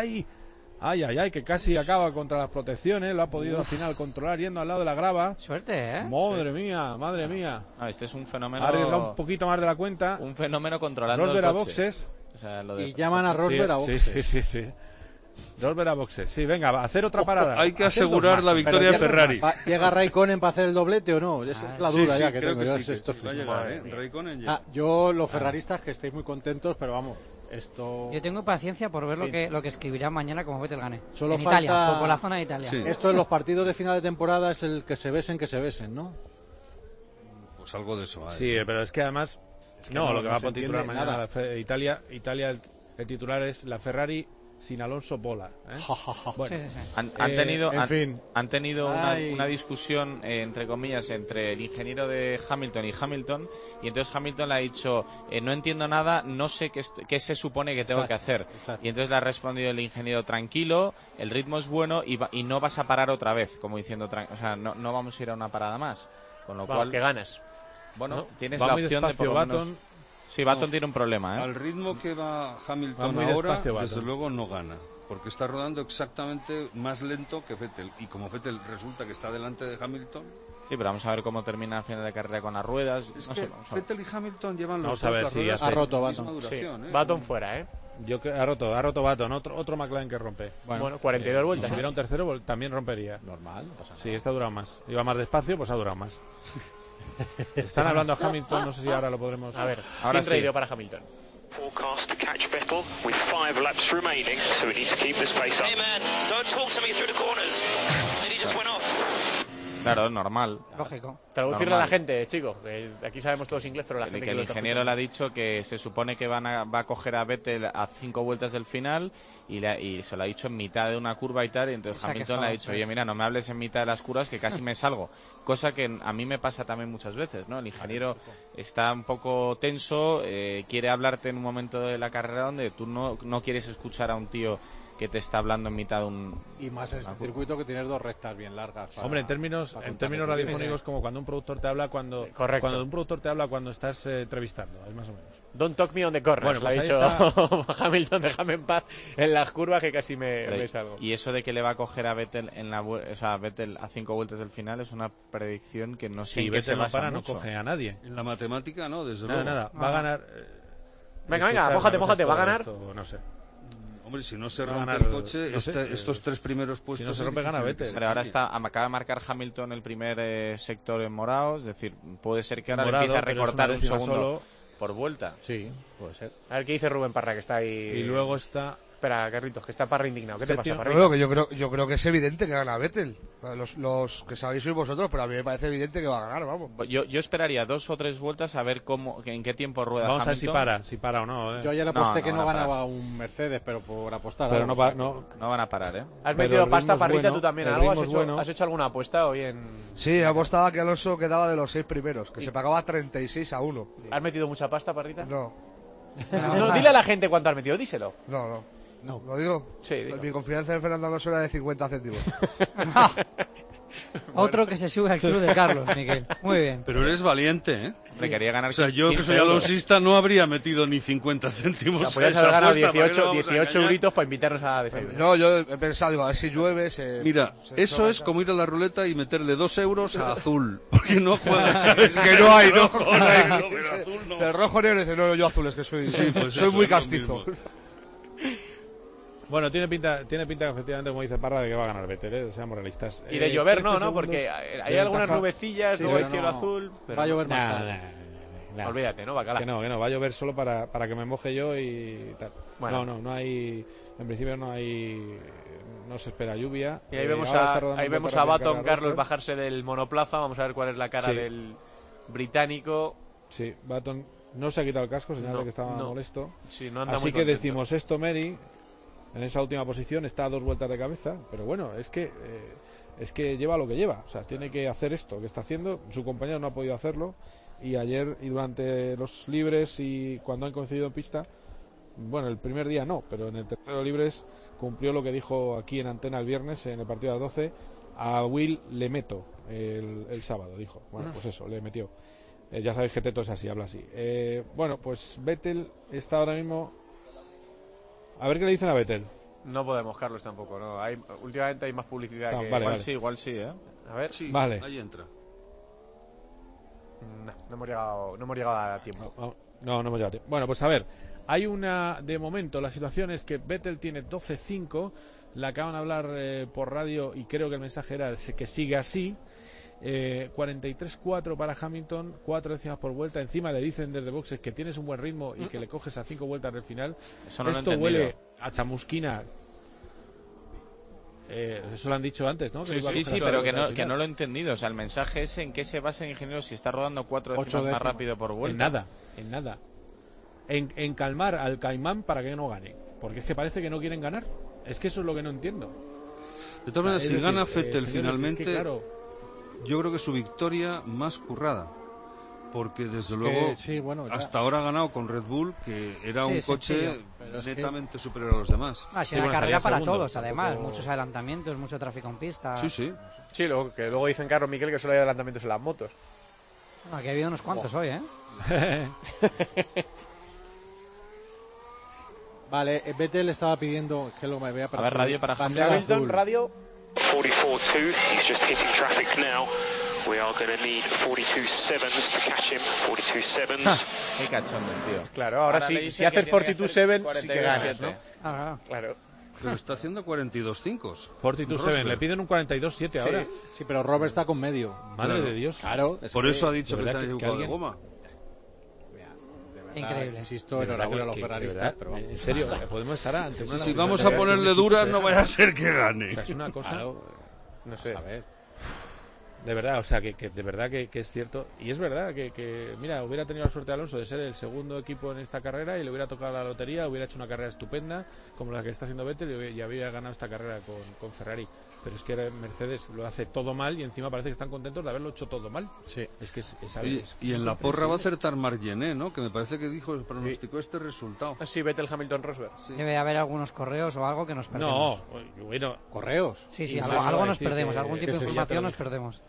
Speaker 1: ay, que casi acaba contra las protecciones, lo ha podido al final controlar yendo al lado de la grava.
Speaker 3: Suerte,
Speaker 1: Madre mía.
Speaker 5: Este es un fenómeno.
Speaker 1: Ha arriesgado un poquito más de la cuenta.
Speaker 5: Un fenómeno controlando
Speaker 1: Rosberg
Speaker 5: el coche.
Speaker 1: A boxes.
Speaker 5: O sea,
Speaker 2: y llaman a Rosberg a boxes.
Speaker 1: Sí. Rosberg a boxes. Sí, venga, va a hacer otra parada.
Speaker 4: Hay que asegurar la victoria de Ferrari.
Speaker 2: ¿Llega Raikkonen para hacer el doblete o no? Esa es la duda ya que
Speaker 4: creo
Speaker 2: tengo.
Speaker 4: Que sí, va a llegar, Raikkonen llega.
Speaker 2: Yo, los ferraristas, que estéis muy contentos, pero vamos,
Speaker 3: yo tengo paciencia por ver lo que escribirá mañana como Vettel gane.
Speaker 2: Solo
Speaker 3: en
Speaker 2: falta
Speaker 3: Italia, por la zona de Italia.
Speaker 4: Sí.
Speaker 2: Esto en los partidos de final de temporada es el que se besen, ¿no?
Speaker 4: Pues algo de eso.
Speaker 1: Sí, pero es que además lo que va a por titular mañana Italia, el titular es la Ferrari sin Alonso Bola.
Speaker 5: Bueno, han tenido una discusión entre comillas entre el ingeniero de Hamilton y entonces Hamilton le ha dicho no entiendo nada, no sé qué se supone que tengo que hacer. Y entonces le ha respondido el ingeniero: tranquilo, el ritmo es bueno y no vas a parar otra vez, como diciendo no vamos a ir a una parada más, con lo cual
Speaker 6: que ganas.
Speaker 5: Bueno, tienes la opción de por lo menos Sí, Button tiene un problema, ¿eh?
Speaker 4: Al ritmo que va Hamilton ahora, desde luego no gana, porque está rodando exactamente más lento que Vettel, y como Vettel resulta que está delante de Hamilton...
Speaker 5: Sí, pero vamos a ver cómo termina al final de carrera con las ruedas.
Speaker 4: Vettel y Hamilton llevan los
Speaker 1: dos las ruedas
Speaker 2: ha roto Button.
Speaker 6: Button fuera, ¿eh?
Speaker 1: Ha roto Button, otro McLaren que rompe.
Speaker 6: Bueno 42 vueltas.
Speaker 1: Si hubiera un tercero, también rompería.
Speaker 2: Normal, no pasa nada.
Speaker 1: Sí, esta ha durado más. Iba más despacio, pues ha durado más. Están hablando a Hamilton, no sé si ahora lo podremos...
Speaker 6: A ver,
Speaker 5: ahora
Speaker 6: sí. Radio para Hamilton.
Speaker 7: Forecast to catch Vettel with 5 laps remaining, so we need to keep this pace up. Hey man, don't talk to me through the corners. Then he just went off.
Speaker 5: Claro, normal.
Speaker 3: Lógico.
Speaker 6: Traducirle a la gente, chicos. Aquí sabemos todos inglés, pero la gente
Speaker 5: que el ingeniero le ha dicho que se supone que va a coger a Vettel a 5 vueltas del final y se lo ha dicho en mitad de una curva y tal. Y entonces Hamilton le ha dicho, oye, mira, no me hables en mitad de las curvas que casi me salgo. Cosa que a mí me pasa también muchas veces, ¿no? El ingeniero está un poco tenso, quiere hablarte en un momento de la carrera donde tú no quieres escuchar a un tío que te está hablando en mitad de un...
Speaker 2: Y más en este circuito que tienes 2 rectas bien largas.
Speaker 1: Hombre, en términos radiofónicos, como cuando un productor te habla cuando un productor te habla cuando estás entrevistando, es más o menos.
Speaker 6: Don't talk me on the corner, bueno, pues lo ha dicho Hamilton, déjame en paz en las curvas que casi me salgo.
Speaker 5: Y eso de que le va a coger a Vettel Vettel a 5 vueltas del final es una predicción que no sé en qué se basa mucho.
Speaker 1: No coge a nadie.
Speaker 4: En la matemática no, desde
Speaker 1: luego. Nada, va a ganar...
Speaker 6: Venga, mójate, ¿va a ganar?
Speaker 1: No sé.
Speaker 4: Hombre, si no se rompe el coche, estos 3 primeros puestos...
Speaker 1: Si no se rompe, gana Vettel.
Speaker 5: Pero ahora acaba de marcar Hamilton el primer sector en morado, es decir, puede ser que ahora le empiece a recortar un segundo por vuelta.
Speaker 2: Sí, puede ser.
Speaker 6: A ver qué dice Rubén Parra, que está ahí...
Speaker 1: Y luego está...
Speaker 6: Espera, Carlitos, que está Parra indignado. ¿Qué te pasa, Parra?
Speaker 8: Bueno, que yo creo que es evidente que gana Vettel. Los que sabéis sois vosotros, pero a mí me parece evidente que va a ganar, vamos.
Speaker 5: Yo esperaría 2 o 3 vueltas a ver en qué tiempo rueda
Speaker 1: Vamos
Speaker 5: Hamilton.
Speaker 1: a ver si para o no.
Speaker 2: Yo ayer aposté que no ganaba un Mercedes, pero por apostar.
Speaker 1: Pero no
Speaker 5: van a parar, ¿eh?
Speaker 6: ¿Has metido pasta, Parrita, tú también? ¿Algo has hecho alguna apuesta hoy en...?
Speaker 8: Sí, apostaba que Alonso quedaba de los 6 primeros, que se pagaba 36-1.
Speaker 6: ¿Has metido mucha pasta, Parrita?
Speaker 8: No.
Speaker 6: No, dile a la gente cuánto has metido, díselo.
Speaker 8: No, ¿lo digo?
Speaker 6: Sí, digo.
Speaker 8: Mi confianza en Fernando Alonso era de 50 céntimos.
Speaker 3: Otro que se sube al club de Carlos, Miguel. Muy bien.
Speaker 4: Pero eres valiente, ¿eh?
Speaker 5: Le quería ganar.
Speaker 4: O sea, yo que soy alonsista no habría metido ni 50 céntimos.
Speaker 6: O sea, podrías haber ganado 18 euritos para invitarnos a desayunar.
Speaker 8: No, yo he pensado, a ver si llueve.
Speaker 4: Mira, eso es como ir a la ruleta y meterle 2 euros a azul. Porque no juegas.
Speaker 8: Es que no hay, ¿no?
Speaker 4: Pero azul no.
Speaker 8: De rojo negro dice, no, yo azul, es que soy muy castizo.
Speaker 1: Bueno, tiene pinta efectivamente, como dice Parra, de que va a ganar Vettel, seamos realistas.
Speaker 6: Y de llover no, porque hay algunas nubecillas, luego hay cielo azul.
Speaker 2: Pero va a llover más tarde.
Speaker 6: Olvídate, ¿no? Bacala.
Speaker 1: Que no, va a llover solo para que me moje yo y tal.
Speaker 6: Bueno.
Speaker 1: No hay, en principio no se espera lluvia.
Speaker 6: Y ahí vemos a Button, Carlos, bajarse del monoplaza, vamos a ver cuál es la cara del británico.
Speaker 1: Sí, Button no se ha quitado el casco, señal de que estaba molesto.
Speaker 6: Sí, no anda
Speaker 1: así
Speaker 6: muy
Speaker 1: que
Speaker 6: contento.
Speaker 1: decimos esto, Mary. En esa última posición está a 2 vueltas de cabeza, pero bueno, es que lleva lo que lleva, o sea, tiene que hacer esto que está haciendo, su compañero no ha podido hacerlo, y ayer y durante los libres y cuando han coincidido en pista, bueno, el primer día no, pero en el tercero libres cumplió lo que dijo aquí en antena el viernes en el partido de las 12, a Will le meto el sábado, dijo, bueno, pues eso, le metió. Ya sabéis que Teto es así, habla así. Bueno, pues Vettel está ahora mismo... A ver qué le dicen a Vettel.
Speaker 6: No podemos, Carlos, tampoco, ¿no? Últimamente hay más publicidad que...
Speaker 1: Vale.
Speaker 5: Igual sí, ¿eh?
Speaker 6: A ver.
Speaker 4: Sí,
Speaker 1: vale.
Speaker 4: Ahí entra.
Speaker 6: No hemos llegado a tiempo.
Speaker 1: No hemos llegado a tiempo. Bueno, pues a ver. Hay de momento, la situación es que Vettel tiene 12.5. Le acaban de hablar por radio y creo que el mensaje era que sigue así. 43.4 para Hamilton, 4 décimas por vuelta. Encima le dicen desde boxes que tienes un buen ritmo y que le coges a 5 vueltas del final.
Speaker 5: Eso no
Speaker 1: Esto huele a chamusquina. Eso lo han dicho antes, ¿no?
Speaker 5: Sí, pero que no lo he entendido. O sea, el mensaje es en qué se basa el ingeniero si está rodando 4 décimas más rápido por vuelta.
Speaker 1: En nada. En calmar al Caimán para que no gane. Porque es que parece que no quieren ganar. Es que eso es lo que no entiendo.
Speaker 4: De todas maneras, si gana Vettel finalmente...
Speaker 1: Es que, claro,
Speaker 4: yo creo que es su victoria más currada, porque desde luego hasta ahora ha ganado con Red Bull, que era un coche netamente superior a los demás.
Speaker 3: Es una carrera para todos, además, muchos adelantamientos, mucho tráfico en pista.
Speaker 4: Sí,
Speaker 6: que luego dicen Carlos Miquel que solo hay adelantamientos en las motos.
Speaker 3: Aquí ha habido unos cuantos hoy, ¿eh?
Speaker 2: Vale, Vettel estaba pidiendo que lo me vea para...
Speaker 5: A ver, radio para
Speaker 6: Hamilton, radio.
Speaker 7: 44.2, he's just hitting traffic now. We are going to need 42.7s to catch him. 42.7s.
Speaker 5: Qué cachondo, tío.
Speaker 6: Claro, ahora sí, si haces 42.7, sí que ganas, ¿no? Claro.
Speaker 4: Pero está haciendo 42.5.
Speaker 1: 42.7, le piden un 42.7 ahora.
Speaker 2: Sí, pero Robert está con medio.
Speaker 1: Madre de Dios.
Speaker 2: Claro.
Speaker 4: Por eso ha dicho que está equivocado de goma.
Speaker 3: Increíble.
Speaker 2: Insisto, enhorabuena a los ferraristas, pero
Speaker 1: en serio, podemos estar ante una...
Speaker 4: Si vamos a ponerle duras, no vaya a ser que gane.
Speaker 1: O sea, es una cosa...
Speaker 2: Claro,
Speaker 1: no sé.
Speaker 2: A ver.
Speaker 1: De verdad, o sea, que de verdad que es cierto. Y es verdad que, mira, hubiera tenido la suerte Alonso de ser el segundo equipo en esta carrera y le hubiera tocado la lotería, hubiera hecho una carrera estupenda, como la que está haciendo Vettel, y había ganado esta carrera con Ferrari. Pero es que Mercedes lo hace todo mal y encima parece que están contentos de haberlo hecho todo mal.
Speaker 2: Sí.
Speaker 1: Es que es
Speaker 4: y en la porra va a acertar Margené, ¿no? Que me parece que pronosticó este resultado.
Speaker 6: Sí, Vettel, Hamilton, Rosberg.
Speaker 3: Sí. Debe haber algunos correos o algo que nos perdemos.
Speaker 1: No, bueno,
Speaker 2: ¿correos?
Speaker 3: Sí, algo nos perdemos, algún tipo de información nos perdemos.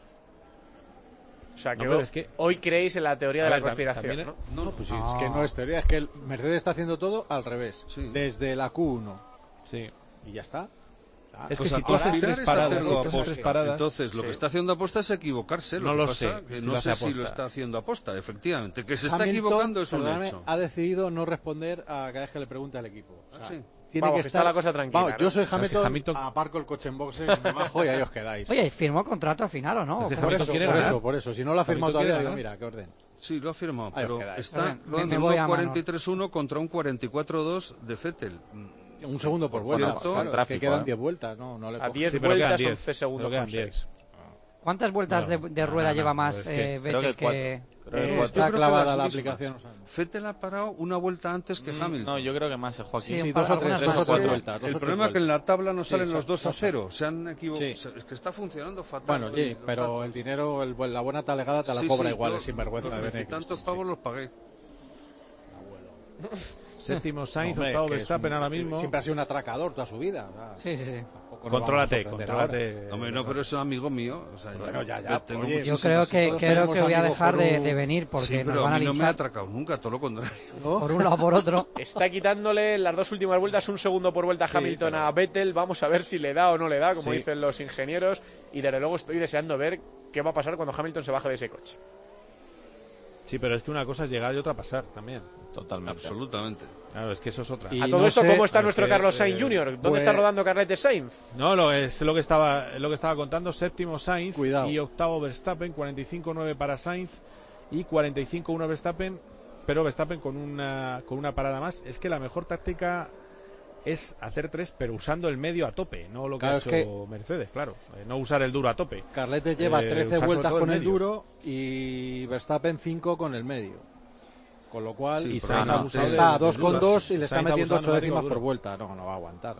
Speaker 6: O sea, que hoy creéis en la teoría de la conspiración,
Speaker 1: también,
Speaker 6: ¿no?
Speaker 2: No, pues sí, es que no es teoría, es que Mercedes está haciendo todo al revés.
Speaker 4: Sí.
Speaker 2: Desde la Q1.
Speaker 1: Sí.
Speaker 2: Y ya está.
Speaker 1: Es que si tú haces tres paradas,
Speaker 4: entonces lo que está haciendo aposta es equivocarse.
Speaker 1: No lo
Speaker 4: sé.
Speaker 1: Que
Speaker 4: no sé si lo está haciendo aposta, efectivamente. Que se está equivocando es un hecho.
Speaker 2: Ha decidido no responder a cada vez que le pregunte al equipo. O sea,
Speaker 6: tiene que estar la cosa tranquila.
Speaker 2: Vamos, yo soy Hamilton, aparco el coche en boxe, me bajo y ahí os quedáis.
Speaker 3: Oye, ¿firmó contrato al final o no?
Speaker 2: Por eso. Si no lo ha firmado todavía, digo, mira, qué orden.
Speaker 4: Sí, lo ha firmado, pero está rodando un 43.1 contra un 44.2 de Vettel.
Speaker 2: Un segundo por vuelta, claro, que quedan 10 vueltas, no le
Speaker 6: a 10 vueltas, 11 segundos con 6.
Speaker 3: ¿Cuántas vueltas de rueda lleva más Vettel que
Speaker 2: está clavada la aplicación?
Speaker 4: Vettel ha parado una vuelta antes que Hamilton.
Speaker 5: No, yo creo que más, Joaquín.
Speaker 2: Sí, 2 o 3 vueltas.
Speaker 4: El problema es que en la tabla no salen los 2-0. Se han equivocado. Es que está funcionando fatal.
Speaker 2: Bueno, sí, pero el dinero, la buena talegada te la cobra igual, es sinvergüenza.
Speaker 4: Los tantos pavos los pagué.
Speaker 1: Séptimo Sainz, octavo Verstappen ahora mismo.
Speaker 2: Siempre ha sido un atracador toda su vida.
Speaker 3: Sí.
Speaker 1: Contrólate.
Speaker 4: Hombre, no, pero es un amigo mío. O sea,
Speaker 2: bueno, ya.
Speaker 3: Yo creo que voy a dejar de venir porque nos van a linchar.
Speaker 4: No me ha atracado nunca, todo lo contrario.
Speaker 3: Por un lado por otro.
Speaker 6: Está quitándole las dos últimas vueltas, un segundo por vuelta Hamilton a Vettel. Vamos a ver si le da o no le da, como dicen los ingenieros. Y desde luego estoy deseando ver qué va a pasar cuando Hamilton se baje de ese coche.
Speaker 1: Sí, pero es que una cosa es llegar y otra pasar también.
Speaker 5: Totalmente.
Speaker 4: Absolutamente.
Speaker 1: Claro, es que eso es otra.
Speaker 6: A todo esto, ¿cómo está nuestro Carlos Sainz Jr.? ¿Dónde está rodando Carlete Sainz?
Speaker 1: No, es lo que estaba contando. Séptimo Sainz.
Speaker 2: Cuidado.
Speaker 1: Y octavo Verstappen. 45.9 para Sainz y 45.1 Verstappen. Pero Verstappen con una parada más. Es que la mejor táctica es hacer 3, pero usando el medio a tope, no lo que ha hecho Mercedes, claro. No usar el duro a tope.
Speaker 2: Carlete lleva 13 vueltas con el duro y Verstappen 5 con el medio. Con lo cual, y Sainz está a 2 con 2 y le está metiendo 8 décimas por vuelta. No va a aguantar.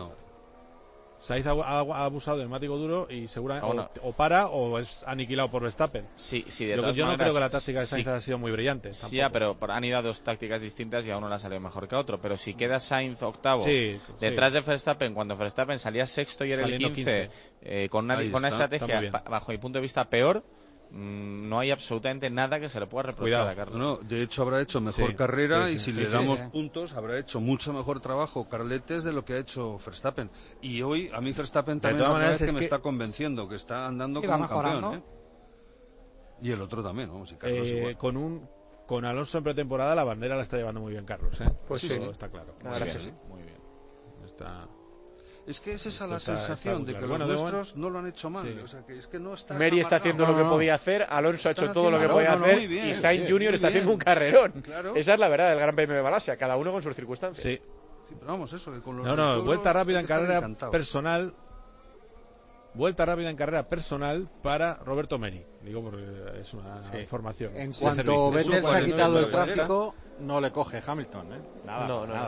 Speaker 1: Sainz ha abusado del neumático duro y seguramente o para o es aniquilado por Verstappen.
Speaker 5: Sí, de
Speaker 1: yo
Speaker 5: todas
Speaker 1: no
Speaker 5: maneras,
Speaker 1: creo que la táctica de Sainz haya sido muy brillante.
Speaker 5: Sí, pero han ido a dos tácticas distintas y a uno le ha salido mejor que a otro. Pero si queda Sainz octavo detrás de Verstappen, cuando Verstappen salía sexto y era el 15, con una estrategia, bajo mi punto de vista, peor, no hay absolutamente nada que se le pueda reprochar a Carlos.
Speaker 4: No, de hecho habrá hecho mejor carrera y si le damos puntos habrá hecho mucho mejor trabajo Carletes de lo que ha hecho Verstappen. Y hoy a mí Verstappen también es que me está convenciendo, que está andando como un campeón. Y el otro también, ¿no? Si Carlos igual.
Speaker 1: Con Alonso en pretemporada la bandera la está llevando muy bien Carlos,
Speaker 6: Pues sí,
Speaker 1: está claro.
Speaker 5: Muy bien.
Speaker 1: Está...
Speaker 4: Es que es esa la sensación de que los nuestros no lo han hecho mal. O sea, que es que no está
Speaker 6: Mary está haciendo lo que podía hacer, Alonso ha hecho todo lo que podía hacer y Sainz Jr. está haciendo un carrerón.
Speaker 4: Claro.
Speaker 6: Esa es la verdad del Gran Premio de Malasia, cada uno con sus circunstancias.
Speaker 1: Sí,
Speaker 4: pero vamos, eso que con los
Speaker 1: vuelta rápida en carrera personal. Vuelta rápida en carrera personal para Roberto Meri. Digo porque es una información.
Speaker 2: En cuanto Vettel se ha quitado el tráfico, no le coge Hamilton,
Speaker 6: Nada.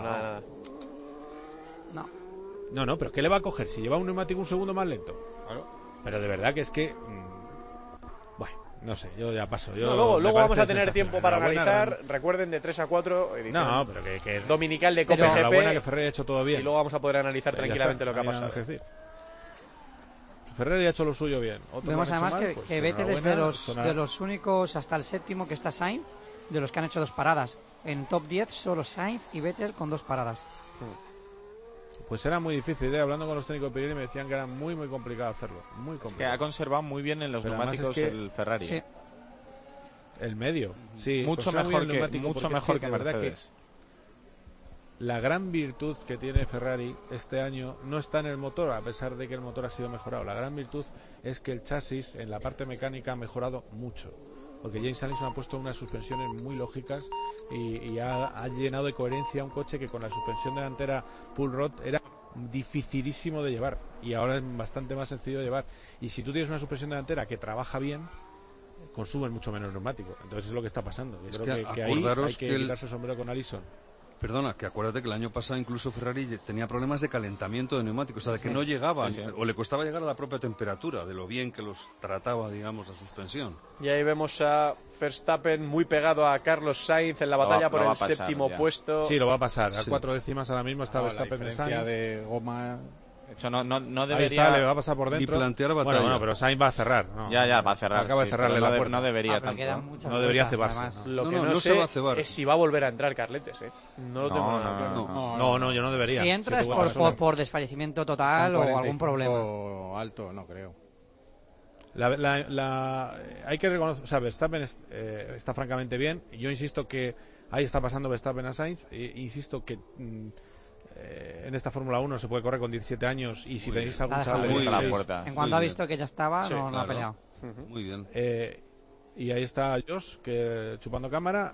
Speaker 1: No, pero ¿qué le va a coger? Si lleva un neumático un segundo más lento.
Speaker 2: Claro.
Speaker 1: Pero de verdad que es que... bueno, no sé, yo ya paso.
Speaker 6: Luego vamos a tener tiempo para analizar. Recuerden, de 3 a 4, edición
Speaker 1: pero que
Speaker 6: dominical de Cope GP.
Speaker 1: La buena que Ferrari ha hecho todo bien.
Speaker 6: Y luego vamos a poder analizar tranquilamente lo que ha pasado.
Speaker 1: Ferrari ha hecho lo suyo bien.
Speaker 3: Vemos además que Vettel es de los únicos hasta el séptimo que está Sainz, de los que han hecho 2 paradas. En top 10 solo Sainz y Vettel con 2 paradas.
Speaker 1: Pues era muy difícil, hablando con los técnicos de Pirelli me decían que era muy complicado hacerlo. Muy complicado.
Speaker 5: Es que ha conservado muy bien en los neumáticos el Ferrari.
Speaker 3: Sí.
Speaker 1: El medio, sí.
Speaker 5: Mucho mejor que Mercedes.
Speaker 1: La gran virtud que tiene Ferrari este año no está en el motor, a pesar de que el motor ha sido mejorado. La gran virtud es que el chasis en la parte mecánica ha mejorado mucho. Porque James Allison ha puesto unas suspensiones muy lógicas y ha llenado de coherencia un coche que con la suspensión delantera pull rod era dificilísimo de llevar y ahora es bastante más sencillo de llevar. Y si tú tienes una suspensión delantera que trabaja bien, consumen mucho menos neumático. Entonces es lo que está pasando. Yo creo que ahí hay que quitarse el sombrero con Allison.
Speaker 4: Perdona, que acuérdate que el año pasado incluso Ferrari tenía problemas de calentamiento de neumáticos, o sea, de que no llegaban, o le costaba llegar a la propia temperatura, de lo bien que los trataba, digamos, la suspensión.
Speaker 6: Y ahí vemos a Verstappen muy pegado a Carlos Sainz en la batalla por el séptimo puesto.
Speaker 1: Sí, lo va a pasar, a 4 décimas ahora mismo está Verstappen en Sainz.
Speaker 2: De goma...
Speaker 5: De hecho, no debería...
Speaker 1: Ahí está, le va a pasar por dentro.
Speaker 4: Y plantear batalla.
Speaker 1: Bueno, pero Sainz va a cerrar. ¿no?
Speaker 5: Ya va a cerrar.
Speaker 1: Acaba de cerrarle la puerta.
Speaker 5: No debería tanto.
Speaker 1: No debería cebarse.
Speaker 6: Lo que no
Speaker 4: se va a cebar.
Speaker 6: es si va a volver a entrar Carletes. No lo tengo nada claro.
Speaker 1: No, yo no debería.
Speaker 3: Si entra es por desfallecimiento total o algún problema.
Speaker 2: Alto, no creo.
Speaker 1: Hay que reconocer, o sea, Verstappen está francamente bien. Yo insisto que ahí está pasando Verstappen a Sainz. Insisto que en esta Fórmula 1 se puede correr con 17 años y si tenéis algún chaval de 16,
Speaker 3: en cuanto ha visto que ya estaba, no ha peleado.
Speaker 4: Muy bien.
Speaker 1: Y ahí está Josh que chupando cámara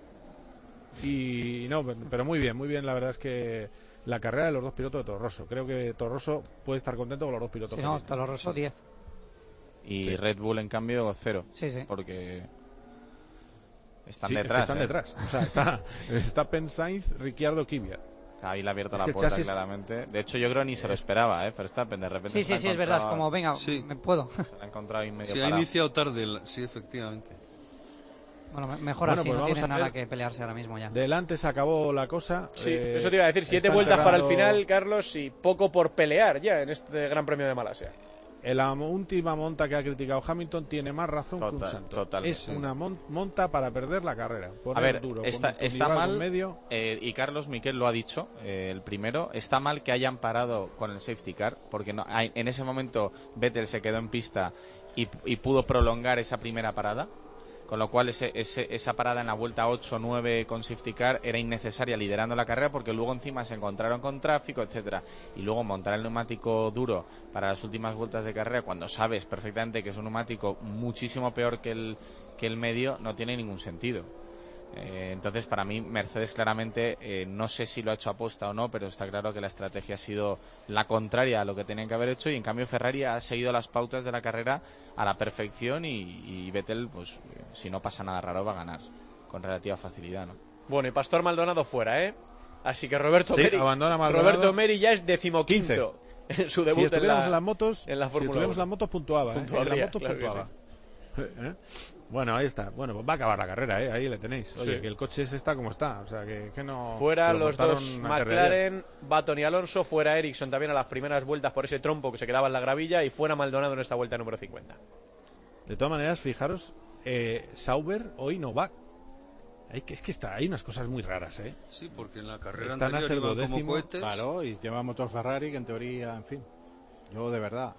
Speaker 1: y no, pero muy bien. La verdad es que la carrera de los 2 pilotos de Toro Rosso, creo que Toro Rosso puede estar contento con los 2 pilotos.
Speaker 3: Sí, no, Toro Rosso 10.
Speaker 5: Y Red Bull en cambio 0.
Speaker 3: Sí.
Speaker 5: Porque están detrás.
Speaker 1: O sea, está Verstappen, Sainz, Ricciardo, Kvyat.
Speaker 5: Ahí le ha abierto la puerta claramente. De hecho, yo creo ni se lo esperaba, Verstappen. De repente
Speaker 3: sí, es verdad. Es como, venga, me puedo.
Speaker 5: Se lo ha encontrado y medio
Speaker 4: ha iniciado tarde. Sí, efectivamente.
Speaker 3: Bueno, mejor así, pues no tiene nada que pelearse ahora mismo ya.
Speaker 1: Delante se acabó la cosa.
Speaker 6: Sí, eso te iba a decir. 7 vueltas para el final, Carlos, y poco por pelear ya en este Gran Premio de Malasia.
Speaker 1: En la última monta que ha criticado Hamilton tiene más razón que un santo. Es una monta para perder la carrera.
Speaker 5: A ver, está mal, y Carlos Miquel lo ha dicho, el primero, está mal que hayan parado con el safety car, porque en ese momento Vettel se quedó en pista y pudo prolongar esa primera parada. Con lo cual esa parada en la vuelta 8 o 9 con safety car era innecesaria liderando la carrera, porque luego encima se encontraron con tráfico, etcétera. Y luego montar el neumático duro para las últimas vueltas de carrera cuando sabes perfectamente que es un neumático muchísimo peor que el medio, no tiene ningún sentido. Entonces, para mí, Mercedes claramente, no sé si lo ha hecho aposta o no, pero está claro que la estrategia ha sido la contraria a lo que tenían que haber hecho, y en cambio Ferrari ha seguido las pautas de la carrera a la perfección y Vettel, pues si no pasa nada raro, va a ganar con relativa facilidad, ¿no?
Speaker 6: Bueno, y Pastor Maldonado fuera, Así que Roberto Meri ya es 15º en su debut
Speaker 1: en las motos,
Speaker 6: en la Fórmula 1. Si
Speaker 1: estuviéramos en las motos puntuaba, puntuaba. Bueno, ahí está. Bueno, pues va a acabar la carrera, ahí le tenéis. Oye, que el coche está como está, o sea, que no...
Speaker 6: Fuera los 2 McLaren, Button y Alonso, fuera Ericsson también a las primeras vueltas por ese trompo que se quedaba en la gravilla, y fuera Maldonado en esta vuelta número 50.
Speaker 1: De todas maneras, fijaros, Sauber hoy no va. Es que hay unas cosas muy raras,
Speaker 4: Sí, porque en la carrera
Speaker 1: están
Speaker 4: anterior iban como cohetes.
Speaker 2: Claro, y lleva motor Ferrari, que en teoría, en fin, yo de verdad...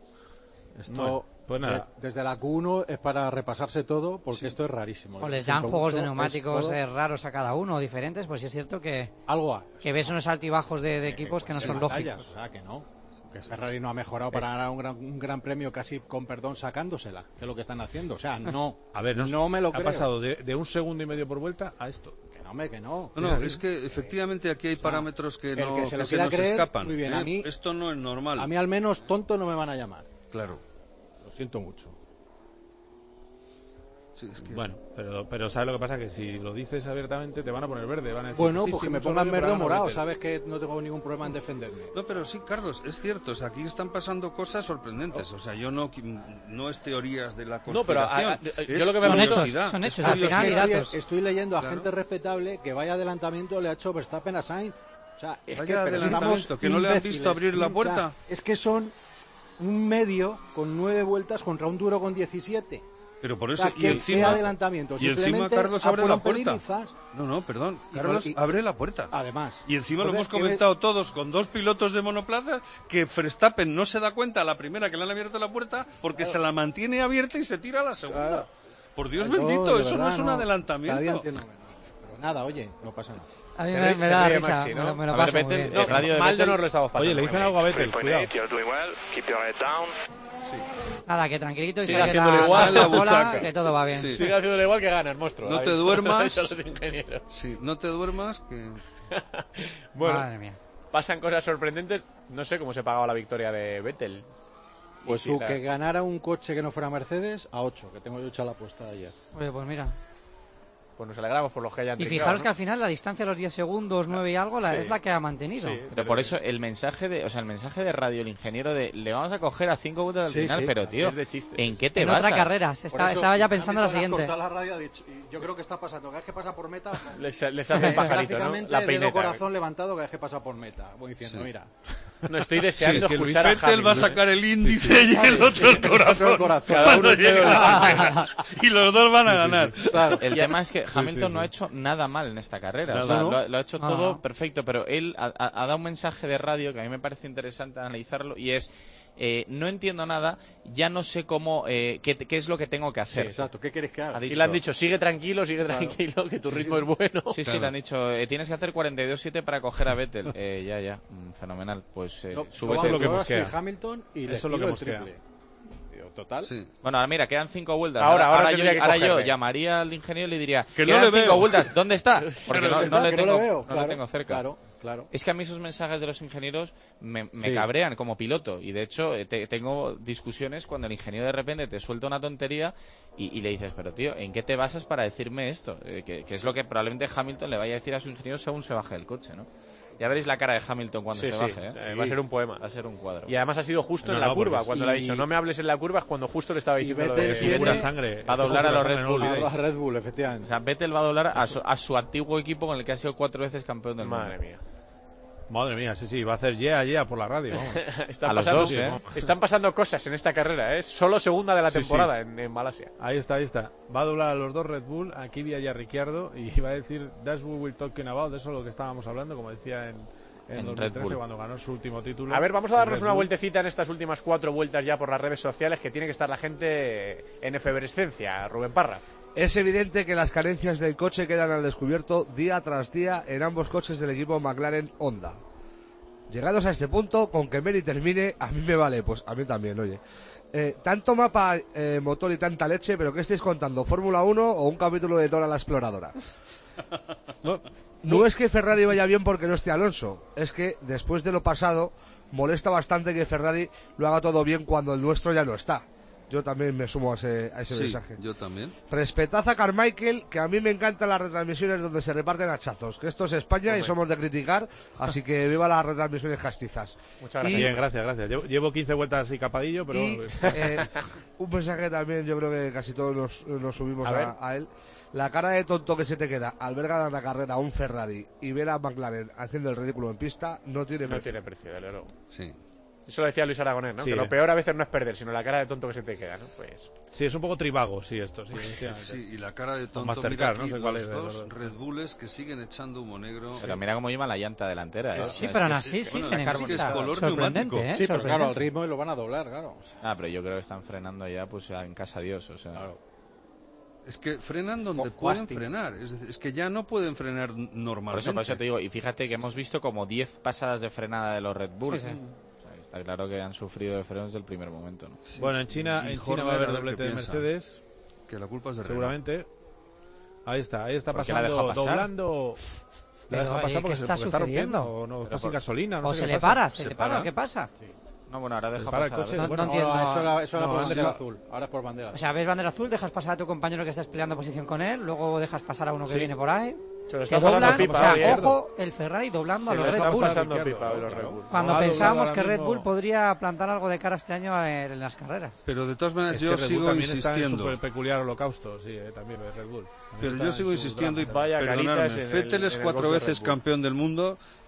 Speaker 2: Esto,
Speaker 1: pues nada.
Speaker 2: Desde la Q1 es para repasarse todo, porque esto es rarísimo.
Speaker 3: O les dan juegos de neumáticos raros a cada uno, diferentes, pues sí es cierto que que ves unos altibajos de equipos que no son lógicos.
Speaker 2: O sea, que no. Que Ferrari no ha mejorado para ganar un gran premio casi, con perdón, sacándosela, que es lo que están haciendo. O sea, no.
Speaker 1: A ver, no me lo creo. Ha pasado de 1,5 segundos por vuelta a esto.
Speaker 2: Que no.
Speaker 4: No, es que efectivamente aquí hay parámetros que se nos escapan.
Speaker 2: Muy bien, a mí,
Speaker 4: esto no es normal.
Speaker 2: A mí al menos tonto no me van a llamar.
Speaker 4: Claro.
Speaker 2: Lo siento mucho.
Speaker 1: Sí, es que... Bueno, pero ¿sabes lo que pasa? Que si lo dices abiertamente te van a poner verde. Van a decir,
Speaker 2: bueno, pues que me pongan verde o morado. Sabes que no tengo ningún problema en defenderme.
Speaker 4: No, pero sí, Carlos, es cierto. O sea, aquí están pasando cosas sorprendentes. O sea, yo no es teorías de la conspiración.
Speaker 6: No, pero yo lo que veo
Speaker 3: son hechos. Al final,
Speaker 2: estoy leyendo a gente respetable que vaya adelantamiento le ha hecho Verstappen a Sainz. O sea, es que
Speaker 4: no le han visto abrir la puerta.
Speaker 2: Es que son un medio con 9 vueltas contra un duro con 17.
Speaker 4: Pero por eso,
Speaker 2: o sea, ¿qué adelantamiento?
Speaker 4: Y encima Carlos abre la puerta. No, perdón. Carlos abre la puerta.
Speaker 2: Además.
Speaker 4: Y encima lo hemos comentado todos con 2 pilotos de monoplaza que Verstappen no se da cuenta a la primera que le han abierto la puerta porque se la mantiene abierta y se tira a la segunda. Claro. Por Dios bendito, eso no es un adelantamiento.
Speaker 2: Pero nada, oye, no pasa nada.
Speaker 3: A mí me da risa, Maxi, ¿no? me lo paso
Speaker 6: Vettel, radio de Maldo no lo estamos pasando.
Speaker 1: Oye, le dicen algo a Vettel, cuidado.
Speaker 3: Nada, que tranquilito y
Speaker 6: sigue haciéndole igual
Speaker 3: la bola, que todo va bien.
Speaker 6: Sí. Sigue haciéndole igual que ganas, monstruo.
Speaker 4: No te duermas. Sí, no te duermas que...
Speaker 6: Bueno, madre mía. Pasan cosas sorprendentes. No sé cómo se pagaba la victoria de Vettel.
Speaker 2: Pues que ganara un coche que no fuera Mercedes a 8, que tengo yo hecha la apuesta ayer.
Speaker 3: Oye, pues mira.
Speaker 6: Pues nos alegramos por los que hayan
Speaker 3: Y fijaros que al final la distancia de los 10 segundos, 9 y algo, es la que ha mantenido.
Speaker 5: Sí, pero por eso el mensaje de radio, el ingeniero le vamos a coger a 5 vueltas al final, pero tío, ¿en qué te basas?
Speaker 3: En otra carrera, estaba ya pensando en la siguiente.
Speaker 2: La radio ha dicho, y yo creo que está pasando, cada vez que pasa por meta,
Speaker 6: les hace el pajarito, ¿no? La peineta.
Speaker 2: Corazón levantado cada vez que pasa por meta. Voy diciendo, mira.
Speaker 6: No estoy deseando
Speaker 4: es que
Speaker 6: escuchar
Speaker 4: Luis Vettel va a sacar el índice y el otro el corazón.
Speaker 6: Cada uno
Speaker 4: y los dos van a ganar.
Speaker 5: Claro. El tema es que Hamilton no ha hecho nada mal en esta carrera. O sea, lo ha hecho todo perfecto, pero él ha dado un mensaje de radio que a mí me parece interesante analizarlo y es... no entiendo nada, ya no sé cómo, qué es lo que tengo que hacer.
Speaker 2: Sí, exacto, ¿qué quieres que haga?
Speaker 6: Y le han dicho, sigue tranquilo, que tu ritmo es bueno.
Speaker 5: Sí, le han dicho, tienes que hacer 42.7 para coger a Vettel. Ya, fenomenal. Pues
Speaker 2: súbete lo que mosquea. Hamilton y eso es lo que mosquea. Total.
Speaker 5: Sí. Bueno, ahora mira, quedan 5 vueltas.
Speaker 6: Ahora
Speaker 5: yo llamaría al ingeniero y le diría,
Speaker 4: que no le veo
Speaker 5: 5 vueltas, ¿dónde está? Porque no le tengo cerca.
Speaker 2: Claro.
Speaker 5: Es que a mí esos mensajes de los ingenieros me cabrean como piloto y de hecho tengo discusiones cuando el ingeniero de repente te suelta una tontería y le dices, pero tío, ¿en qué te basas para decirme esto? Que es lo que probablemente Hamilton le vaya a decir a su ingeniero según se baje del coche, ¿no? Ya veréis la cara de Hamilton cuando se baje, ¿eh?
Speaker 6: Va a ser un poema.
Speaker 5: Va a ser un cuadro.
Speaker 6: Y además ha sido justo en la curva. Cuando le ha dicho, no me hables en la curva, es cuando justo le estaba diciendo lo de
Speaker 1: pura sangre.
Speaker 5: Va a doblar a los Red Bull.
Speaker 2: A Red Bull, efectivamente.
Speaker 5: O sea, Vettel va a doblar a su antiguo equipo con el que ha sido 4 veces campeón del mundo.
Speaker 1: Madre mía, sí, va a hacer yeah por la radio.
Speaker 6: Están pasando cosas en esta carrera, ¿eh? Solo segunda de la temporada en Malasia.
Speaker 1: Ahí está. Va a doblar a los 2 Red Bull, a Kvyat y a Ricciardo, y va a decir, that's what we're talking about, de eso es lo que estábamos hablando, como decía en 2013 cuando ganó su último título.
Speaker 6: A ver, vamos a darnos una vueltecita en estas últimas 4 vueltas ya por las redes sociales, que tiene que estar la gente en efervescencia. Rubén Parra.
Speaker 8: Es evidente que las carencias del coche quedan al descubierto día tras día en ambos coches del equipo McLaren-Honda. Llegados a este punto, con que Meri termine, a mí me vale, pues a mí también, oye. Tanto mapa, motor y tanta leche, pero ¿qué estáis contando? ¿Fórmula 1 o un capítulo de Dora la Exploradora? No es que Ferrari vaya bien porque no esté Alonso, es que después de lo pasado molesta bastante que Ferrari lo haga todo bien cuando el nuestro ya no está. Yo también me sumo a ese mensaje.
Speaker 4: Yo también.
Speaker 8: Respetad a Carmichael, que a mí me encantan las retransmisiones donde se reparten hachazos. Que esto es España y somos de criticar, así que viva las retransmisiones castizas.
Speaker 1: Muchas gracias. Bien, gracias. Llevo 15 vueltas así capadillo, pero...
Speaker 8: un mensaje también, yo creo que casi todos nos subimos a él. La cara de tonto que se te queda al ver ganar la carrera a un Ferrari y ver a McLaren haciendo el ridículo en pista, no tiene precio.
Speaker 6: No tiene precio, de luego.
Speaker 4: Sí.
Speaker 6: Eso lo decía Luis Aragonés, ¿no? Sí, que lo peor a veces no es perder, sino la cara de tonto que se te queda, ¿no? Pues...
Speaker 1: Sí, es un poco trivago, esto.
Speaker 4: Sí, y la cara de tonto,
Speaker 1: Mastercard,
Speaker 4: mira aquí,
Speaker 1: no sé cuál
Speaker 4: los dos Red Bulls que siguen echando humo negro.
Speaker 5: Pero mira cómo lleva la llanta delantera, ¿eh?
Speaker 3: Sí, pero aún así,
Speaker 4: es color neumático.
Speaker 2: Sí, pero claro, al ritmo y lo van a doblar, claro.
Speaker 5: Pero yo creo que están frenando ya, pues en casa Dios, o sea... Claro.
Speaker 4: Es que frenan donde pueden frenar, es que ya no pueden frenar normalmente.
Speaker 5: Por eso te digo, y fíjate que hemos visto como 10 pasadas de frenada de los Red Bull.
Speaker 3: Sí.
Speaker 5: Está claro que han sufrido de frenos desde el primer momento, ¿no?
Speaker 1: Sí. Bueno, en China va a haber doblete de Mercedes.
Speaker 4: Que la culpa es de
Speaker 1: seguramente. Ahí está pasando, doblando.
Speaker 3: ¿La deja pasar porque
Speaker 1: está rompiendo? ¿O no está sin gasolina? No
Speaker 3: ¿O
Speaker 1: sé
Speaker 3: se le para? ¿Qué pasa?
Speaker 5: Sí. No, bueno, ahora deja
Speaker 1: para
Speaker 5: pasar.
Speaker 1: El coche.
Speaker 3: No entiendo.
Speaker 2: Eso era por bandera azul. Ahora es por bandera azul.
Speaker 3: O sea, ves bandera azul, dejas pasar a tu compañero que estás peleando posición con él, luego dejas pasar a uno que viene por ahí. Se doblan, ojo, el Ferrari doblando a los Red Bull. Cuando pensábamos que Red Bull podría plantar algo de cara este año en las carreras.
Speaker 4: Pero de todas maneras yo sigo insistiendo.
Speaker 1: Está en súper peculiar holocausto, sí, también Red Bull.
Speaker 4: Pero yo sigo insistiendo y perdonadme, Vettel es 4 veces campeón del mundo,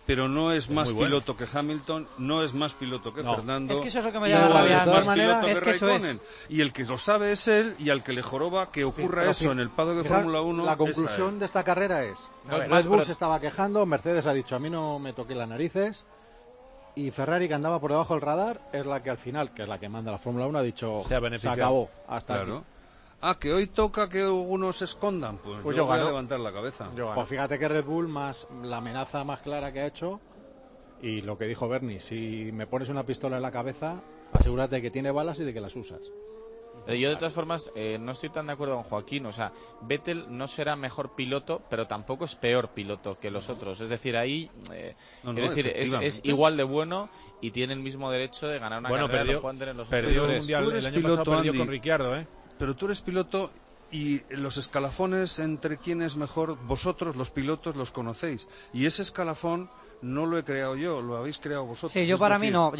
Speaker 4: pero no es más piloto que Hamilton, no es más piloto que Fernando.
Speaker 3: Es que eso es lo que me llama la rabia.
Speaker 4: Es más piloto que Raikkonen. Y el que lo sabe es él, y al que le joroba que ocurra eso en el paddock de Fórmula 1.
Speaker 2: La conclusión de esta carrera es: Red Bull se estaba quejando, Mercedes ha dicho, a mí no me toqué las narices, y Ferrari, que andaba por debajo del radar, es la que al final, que es la que manda la Fórmula 1, ha dicho, se acabó, hasta aquí.
Speaker 4: Que hoy toca que algunos se escondan, pues yo voy a levantar la cabeza.
Speaker 2: Pues fíjate que Red Bull, más la amenaza más clara que ha hecho, y lo que dijo Bernie, si me pones una pistola en la cabeza, asegúrate de que tiene balas y de que las usas.
Speaker 5: Yo de todas formas no estoy tan de acuerdo con Joaquín, o sea, Vettel no será mejor piloto, pero tampoco es peor piloto que los otros, es decir, ahí es igual de bueno y tiene el mismo derecho de ganar una carrera.
Speaker 1: Perdió el mundial el año pasado, perdió con Ricciardo,
Speaker 4: Pero tú eres piloto y los escalafones entre quién es mejor, vosotros los pilotos los conocéis, y ese escalafón no lo he creado yo, lo habéis creado vosotros.
Speaker 3: Sí, yo para mí no.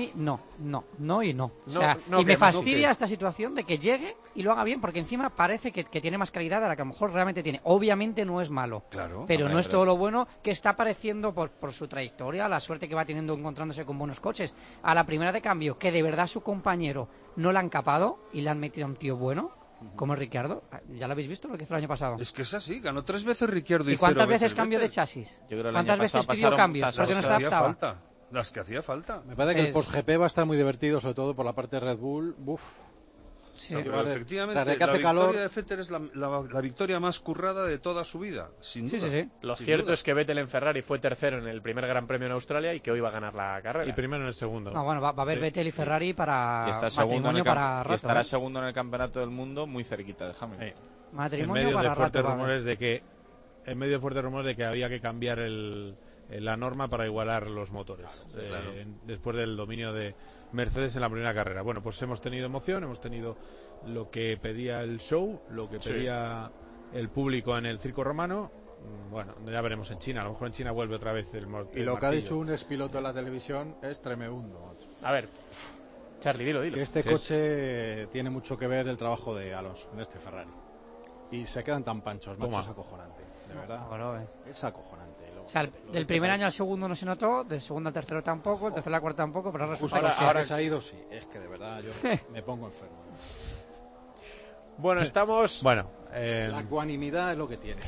Speaker 3: O sea, y me fastidia esta situación de que llegue y lo haga bien, porque encima parece que tiene más calidad de la que a lo mejor realmente tiene. Obviamente no es malo, pero no es todo lo bueno que está apareciendo por su trayectoria, la suerte que va teniendo encontrándose con buenos coches. A la primera de cambio, que de verdad su compañero no la han capado y le han metido a un tío bueno, como es Ricciardo. ¿Ya lo habéis visto lo que hizo el año pasado?
Speaker 4: Es que es así, ganó 3 veces Ricciardo y
Speaker 3: ¿cuántas veces cambio de chasis? ¿Cuántas veces pidió cambios? Porque no se adaptaba.
Speaker 4: Las que hacía falta.
Speaker 2: Me parece que el post-GP va a estar muy divertido, sobre todo por la parte de Red Bull.
Speaker 4: Sí. Pero efectivamente, la victoria de Vettel es la victoria más currada de toda su vida, sin duda.
Speaker 6: Sí. Lo cierto es que Vettel en Ferrari fue tercero en el primer Gran Premio en Australia y que hoy va a ganar la carrera.
Speaker 1: Y primero en el segundo.
Speaker 3: No, bueno, va a haber Vettel y Ferrari para
Speaker 5: matrimonio
Speaker 3: para rato.
Speaker 5: Y estará segundo en el Campeonato del Mundo, muy cerquita de Hamilton.
Speaker 3: Matrimonio para rato.
Speaker 1: En medio de fuertes rumores de que había que cambiar la norma para igualar los motores. Después del dominio de Mercedes en la primera carrera. Bueno, pues hemos tenido emoción, hemos tenido lo que pedía el show, lo que pedía el público en el circo romano. Bueno, ya veremos en China, a lo mejor en China vuelve otra vez el
Speaker 2: Y lo que ha dicho un expiloto de la televisión es tremendo.
Speaker 6: A ver, Charlie, dilo.
Speaker 2: Que este coche tiene mucho que ver el trabajo de Alonso en este Ferrari. Y se quedan tan panchos, macho, es acojonante, de verdad. Es acojonante.
Speaker 3: O sea, del primer año al segundo no se notó, del segundo al tercero tampoco, del tercero al cuarto tampoco, pero
Speaker 2: ahora se ha ido, sí. Es que de verdad yo me pongo enfermo.
Speaker 6: Bueno, estamos...
Speaker 2: la ecuanimidad es lo que tiene.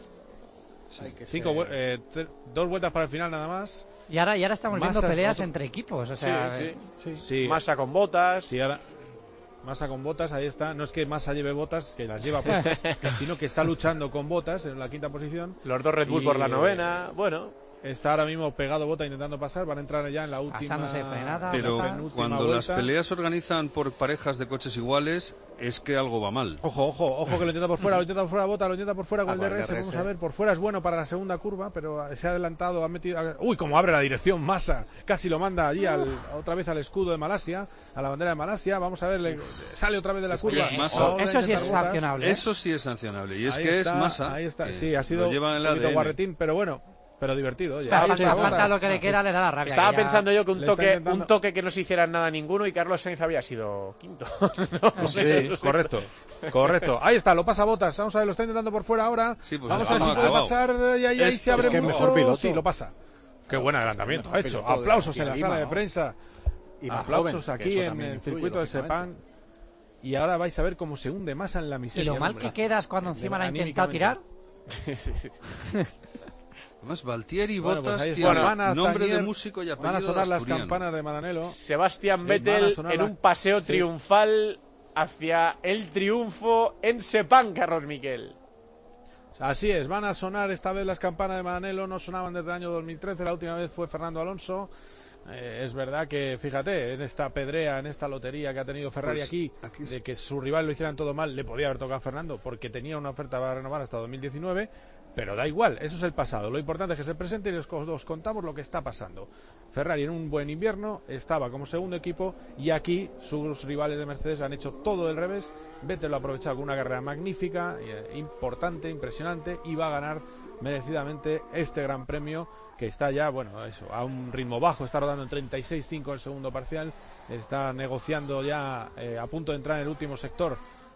Speaker 1: Dos vueltas para el final nada más.
Speaker 3: Y ahora estamos viendo peleas entre equipos. O sea,
Speaker 6: sí. Massa con Bottas.
Speaker 1: Sí, ahora... Massa con Bottas, ahí está. No es que Massa lleve Bottas, que las lleva puestas, sino que está luchando con Bottas en la quinta posición.
Speaker 6: Los dos Red Bull por la novena.
Speaker 1: Está ahora mismo pegado Bottas intentando pasar. Van a entrar ya en la última.
Speaker 3: Pasándose frenada.
Speaker 4: Pero cuando las peleas se organizan por parejas de coches iguales, es que algo va mal.
Speaker 1: Ojo, que lo intenta por fuera, Bottas, lo intenta por fuera con el DRS. Vamos a ver, por fuera es bueno para la segunda curva, pero se ha adelantado, ha metido... Uy, cómo abre la dirección Massa. Casi lo manda allí otra vez al escudo de Malasia, a la bandera de Malasia. Vamos a ver, sale otra vez de la curva.
Speaker 3: Eso sí es sancionable.
Speaker 4: Eso sí es sancionable. Y es que es Massa.
Speaker 1: Ahí está, sí, ha sido un poquito guarretín, pero bueno. Pero divertido, oye.
Speaker 3: Falta lo que le queda, le da la rabia.
Speaker 6: Estaba pensando yo que un toque que no se hiciera nada ninguno y Carlos Sainz había sido quinto.
Speaker 1: Correcto. Ahí está, lo pasa Bottas. Vamos a ver, lo está intentando por fuera ahora.
Speaker 4: Sí, pues
Speaker 1: vamos a ver si puede pasar y ahí se abre mucho. Sí, lo pasa. Qué buen adelantamiento ha hecho. Aplausos en la sala de prensa. Aplausos aquí en el circuito del Sepang. Y ahora vais a ver cómo se hunde Massa en la miseria.
Speaker 3: Y lo mal que quedas cuando encima la ha intentado tirar.
Speaker 4: Además, Valtieri y Bottas tienen nombre de músico y apellido
Speaker 1: van a sonar
Speaker 4: de
Speaker 1: las campanas de Maranello.
Speaker 6: Sebastián Vettel en un paseo triunfal hacia el triunfo en Sepang, Carlos Miquel.
Speaker 1: Así es, van a sonar esta vez las campanas de Maranello, no sonaban desde el año 2013, la última vez fue Fernando Alonso. Es verdad que, fíjate, en esta pedrea, en esta lotería que ha tenido Ferrari aquí, de que su rival lo hicieran todo mal, le podía haber tocado a Fernando porque tenía una oferta para renovar hasta 2019, pero da igual, eso es el pasado. Lo importante es que se presente y os contamos lo que está pasando. Ferrari en un buen invierno estaba como segundo equipo y aquí sus rivales de Mercedes han hecho todo del revés. Vettel lo ha aprovechado con una carrera magnífica, importante, impresionante, y va a ganar merecidamente este gran premio, que está ya, a un ritmo bajo, está rodando en 36.5 el segundo parcial, está negociando ya a punto de entrar en el último sector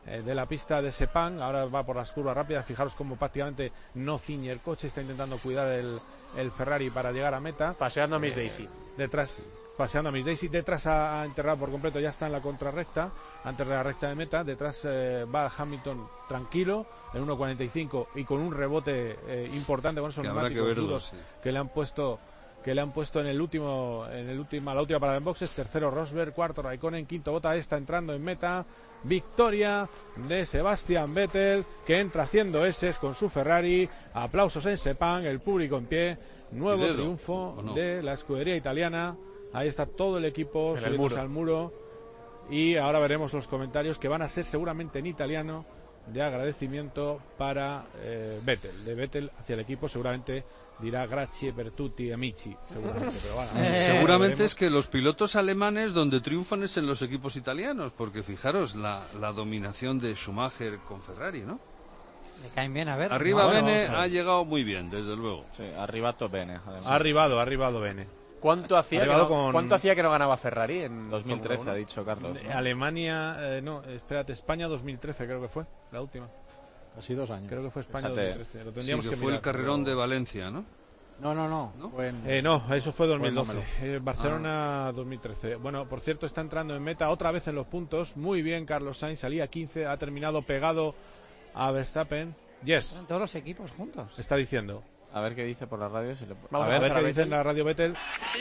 Speaker 1: de la pista de Sepang. Ahora va por las curvas rápidas. Fijaros cómo prácticamente no ciñe el coche, está intentando cuidar el Ferrari para llegar a meta.
Speaker 6: Paseando a Miss Daisy.
Speaker 1: Paseando a Miss Daisy. Detrás ha enterrado por completo, ya está en la contrarrecta, antes de la recta de meta. Detrás va Hamilton tranquilo, en 1.45 y con un rebote importante con esos neumáticos duros que le han puesto en la última parada en boxes. Tercero Rosberg, cuarto Raikkonen, quinto Bottas, está entrando en meta. Victoria de Sebastian Vettel, que entra haciendo S con su Ferrari. Aplausos en Sepang, el público en pie. Nuevo triunfo de la escudería italiana. Ahí está todo el equipo subiéndose al muro. Y ahora veremos los comentarios, que van a ser seguramente en italiano, de agradecimiento para Vettel. De Vettel hacia el equipo seguramente dirá grazie per tutti amici, seguramente, pero bueno,
Speaker 4: seguramente es que los pilotos alemanes donde triunfan es en los equipos italianos, porque fijaros la dominación de Schumacher con Ferrari, ¿no?
Speaker 3: Le caen bien, a ver.
Speaker 4: Arriba Bene ha llegado muy bien, desde luego.
Speaker 5: Sí, arribato Bene. Además.
Speaker 1: Ha arribado Bene.
Speaker 6: ¿Cuánto hacía que no ganaba Ferrari en
Speaker 5: 2013, ha dicho Carlos?
Speaker 6: ¿no?
Speaker 1: Alemania, España 2013 creo que fue, la última.
Speaker 2: Casi 2 años.
Speaker 1: Creo que fue España 2013. Lo tendríamos
Speaker 4: que fue mirar, el carrerón de Valencia, ¿no?
Speaker 2: No.
Speaker 1: No, eso fue 2012. Barcelona 2013. Bueno, por cierto, está entrando en meta otra vez en los puntos. Muy bien, Carlos Sainz. Salía 15, ha terminado pegado a Verstappen. Yes.
Speaker 3: Todos los equipos juntos.
Speaker 1: Está diciendo.
Speaker 5: A ver qué dice por la radio.
Speaker 1: Vamos a ver qué dice en la radio Vettel.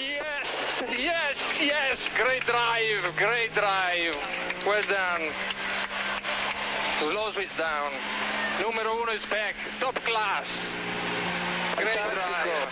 Speaker 7: Yes. Great drive. Well done. Slow switch down. Número 1 is back. Top class. Great drive.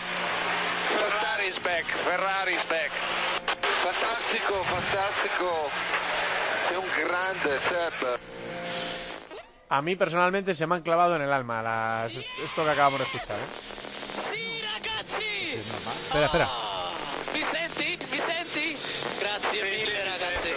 Speaker 7: Ferrari's back. Fantástico. Sei un grande, Seb.
Speaker 6: A mí personalmente se me han clavado en el alma esto que acabamos de escuchar,
Speaker 7: Sí, ragazzi.
Speaker 1: Espera.
Speaker 7: Mi senti? Grazie mille, ragazzi.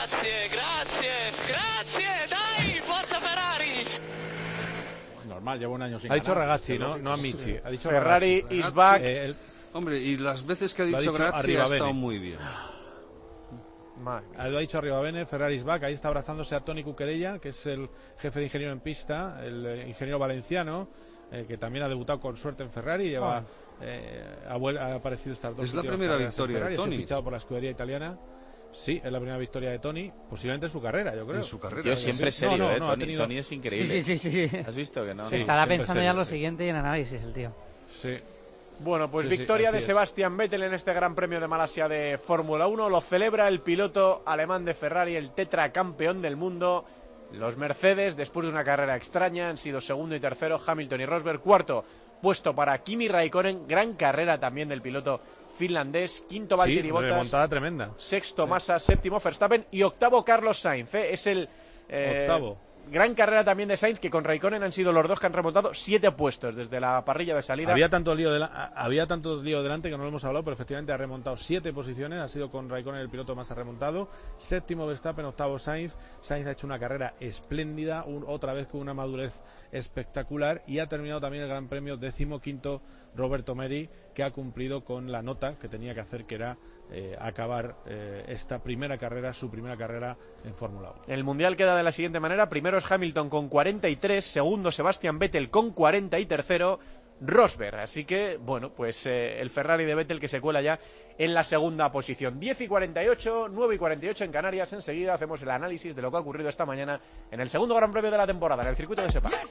Speaker 7: Grazie. Dai, forza Ferrari.
Speaker 2: Normal, llevo un año sin
Speaker 1: ganar. Ha dicho ragazzi, no Amici. Ha dicho
Speaker 6: Ferrari is back.
Speaker 4: Hombre, y las veces que ha dicho grazie ha estado muy bien.
Speaker 1: Lo ha dicho arriba Bene, Ferrari's back. Ahí está abrazándose a Toni Cucurella, que es el jefe de ingeniero en pista, el ingeniero valenciano, que también ha debutado con suerte en Ferrari. Ha aparecido estas dos.
Speaker 4: Es la primera victoria de Toni.
Speaker 1: Ha fichado por la escudería italiana. Sí, es la primera victoria de Toni, posiblemente en su carrera, yo creo.
Speaker 4: En su carrera.
Speaker 5: Yo siempre serio, Toni es increíble.
Speaker 3: Sí.
Speaker 5: ¿Has visto que no?
Speaker 3: Sí, estará pensando ya en lo siguiente y en análisis el tío.
Speaker 1: Sí.
Speaker 6: Bueno, pues victoria de Sebastian Vettel en este Gran Premio de Malasia de Fórmula 1. Lo celebra el piloto alemán de Ferrari, el tetracampeón del mundo. Los Mercedes, después de una carrera extraña, han sido segundo y tercero Hamilton y Rosberg. Cuarto puesto para Kimi Raikkonen. Gran carrera también del piloto finlandés. Quinto Valtteri Bottas.
Speaker 1: Remontada tremenda.
Speaker 6: Sexto Massa, séptimo Verstappen y octavo Carlos Sainz. Es el
Speaker 1: octavo.
Speaker 6: Gran carrera también de Sainz, que con Raikkonen han sido los dos que han remontado 7 puestos desde la parrilla de salida.
Speaker 1: Había tanto lío delante que no lo hemos hablado, pero efectivamente ha remontado 7 posiciones. Ha sido con Raikkonen el piloto más remontado. Séptimo Verstappen, octavo Sainz. Sainz ha hecho una carrera espléndida, otra vez con una madurez espectacular, y ha terminado también el Gran Premio 15º Roberto Meri, que ha cumplido con la nota que tenía que hacer, que era acabar esta primera carrera, su primera carrera en Fórmula 1.
Speaker 6: El Mundial queda de la siguiente manera: primero es Hamilton con 43, segundo Sebastian Vettel con 40 y tercero Rosberg. Así que, bueno, pues el Ferrari de Vettel que se cuela ya en la segunda posición. 10:48, 9:48 en Canarias. Enseguida hacemos el análisis de lo que ha ocurrido esta mañana en el segundo Gran Premio de la temporada, en el circuito de Sepang.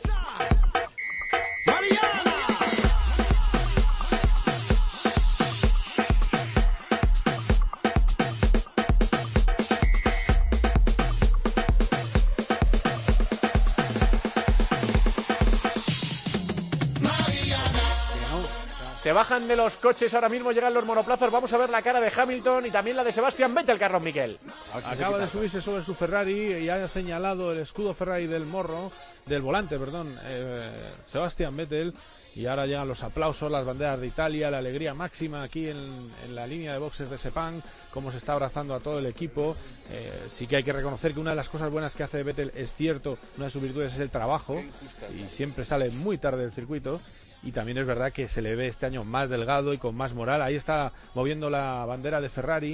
Speaker 6: Se bajan de los coches ahora mismo, llegan los monoplazas. Vamos a ver la cara de Hamilton y también la de Sebastian Vettel, Carlos Miquel.
Speaker 1: Acaba de subirse sobre su Ferrari y ha señalado el escudo Ferrari del volante, Sebastian Vettel. Y ahora llegan los aplausos, las banderas de Italia, la alegría máxima aquí en la línea de boxes de Sepang, cómo se está abrazando a todo el equipo. Sí que hay que reconocer que una de las cosas buenas que hace Vettel, es cierto, una de sus virtudes es el trabajo, y siempre sale muy tarde del circuito. Y también es verdad que se le ve este año más delgado y con más moral. Ahí está moviendo la bandera de Ferrari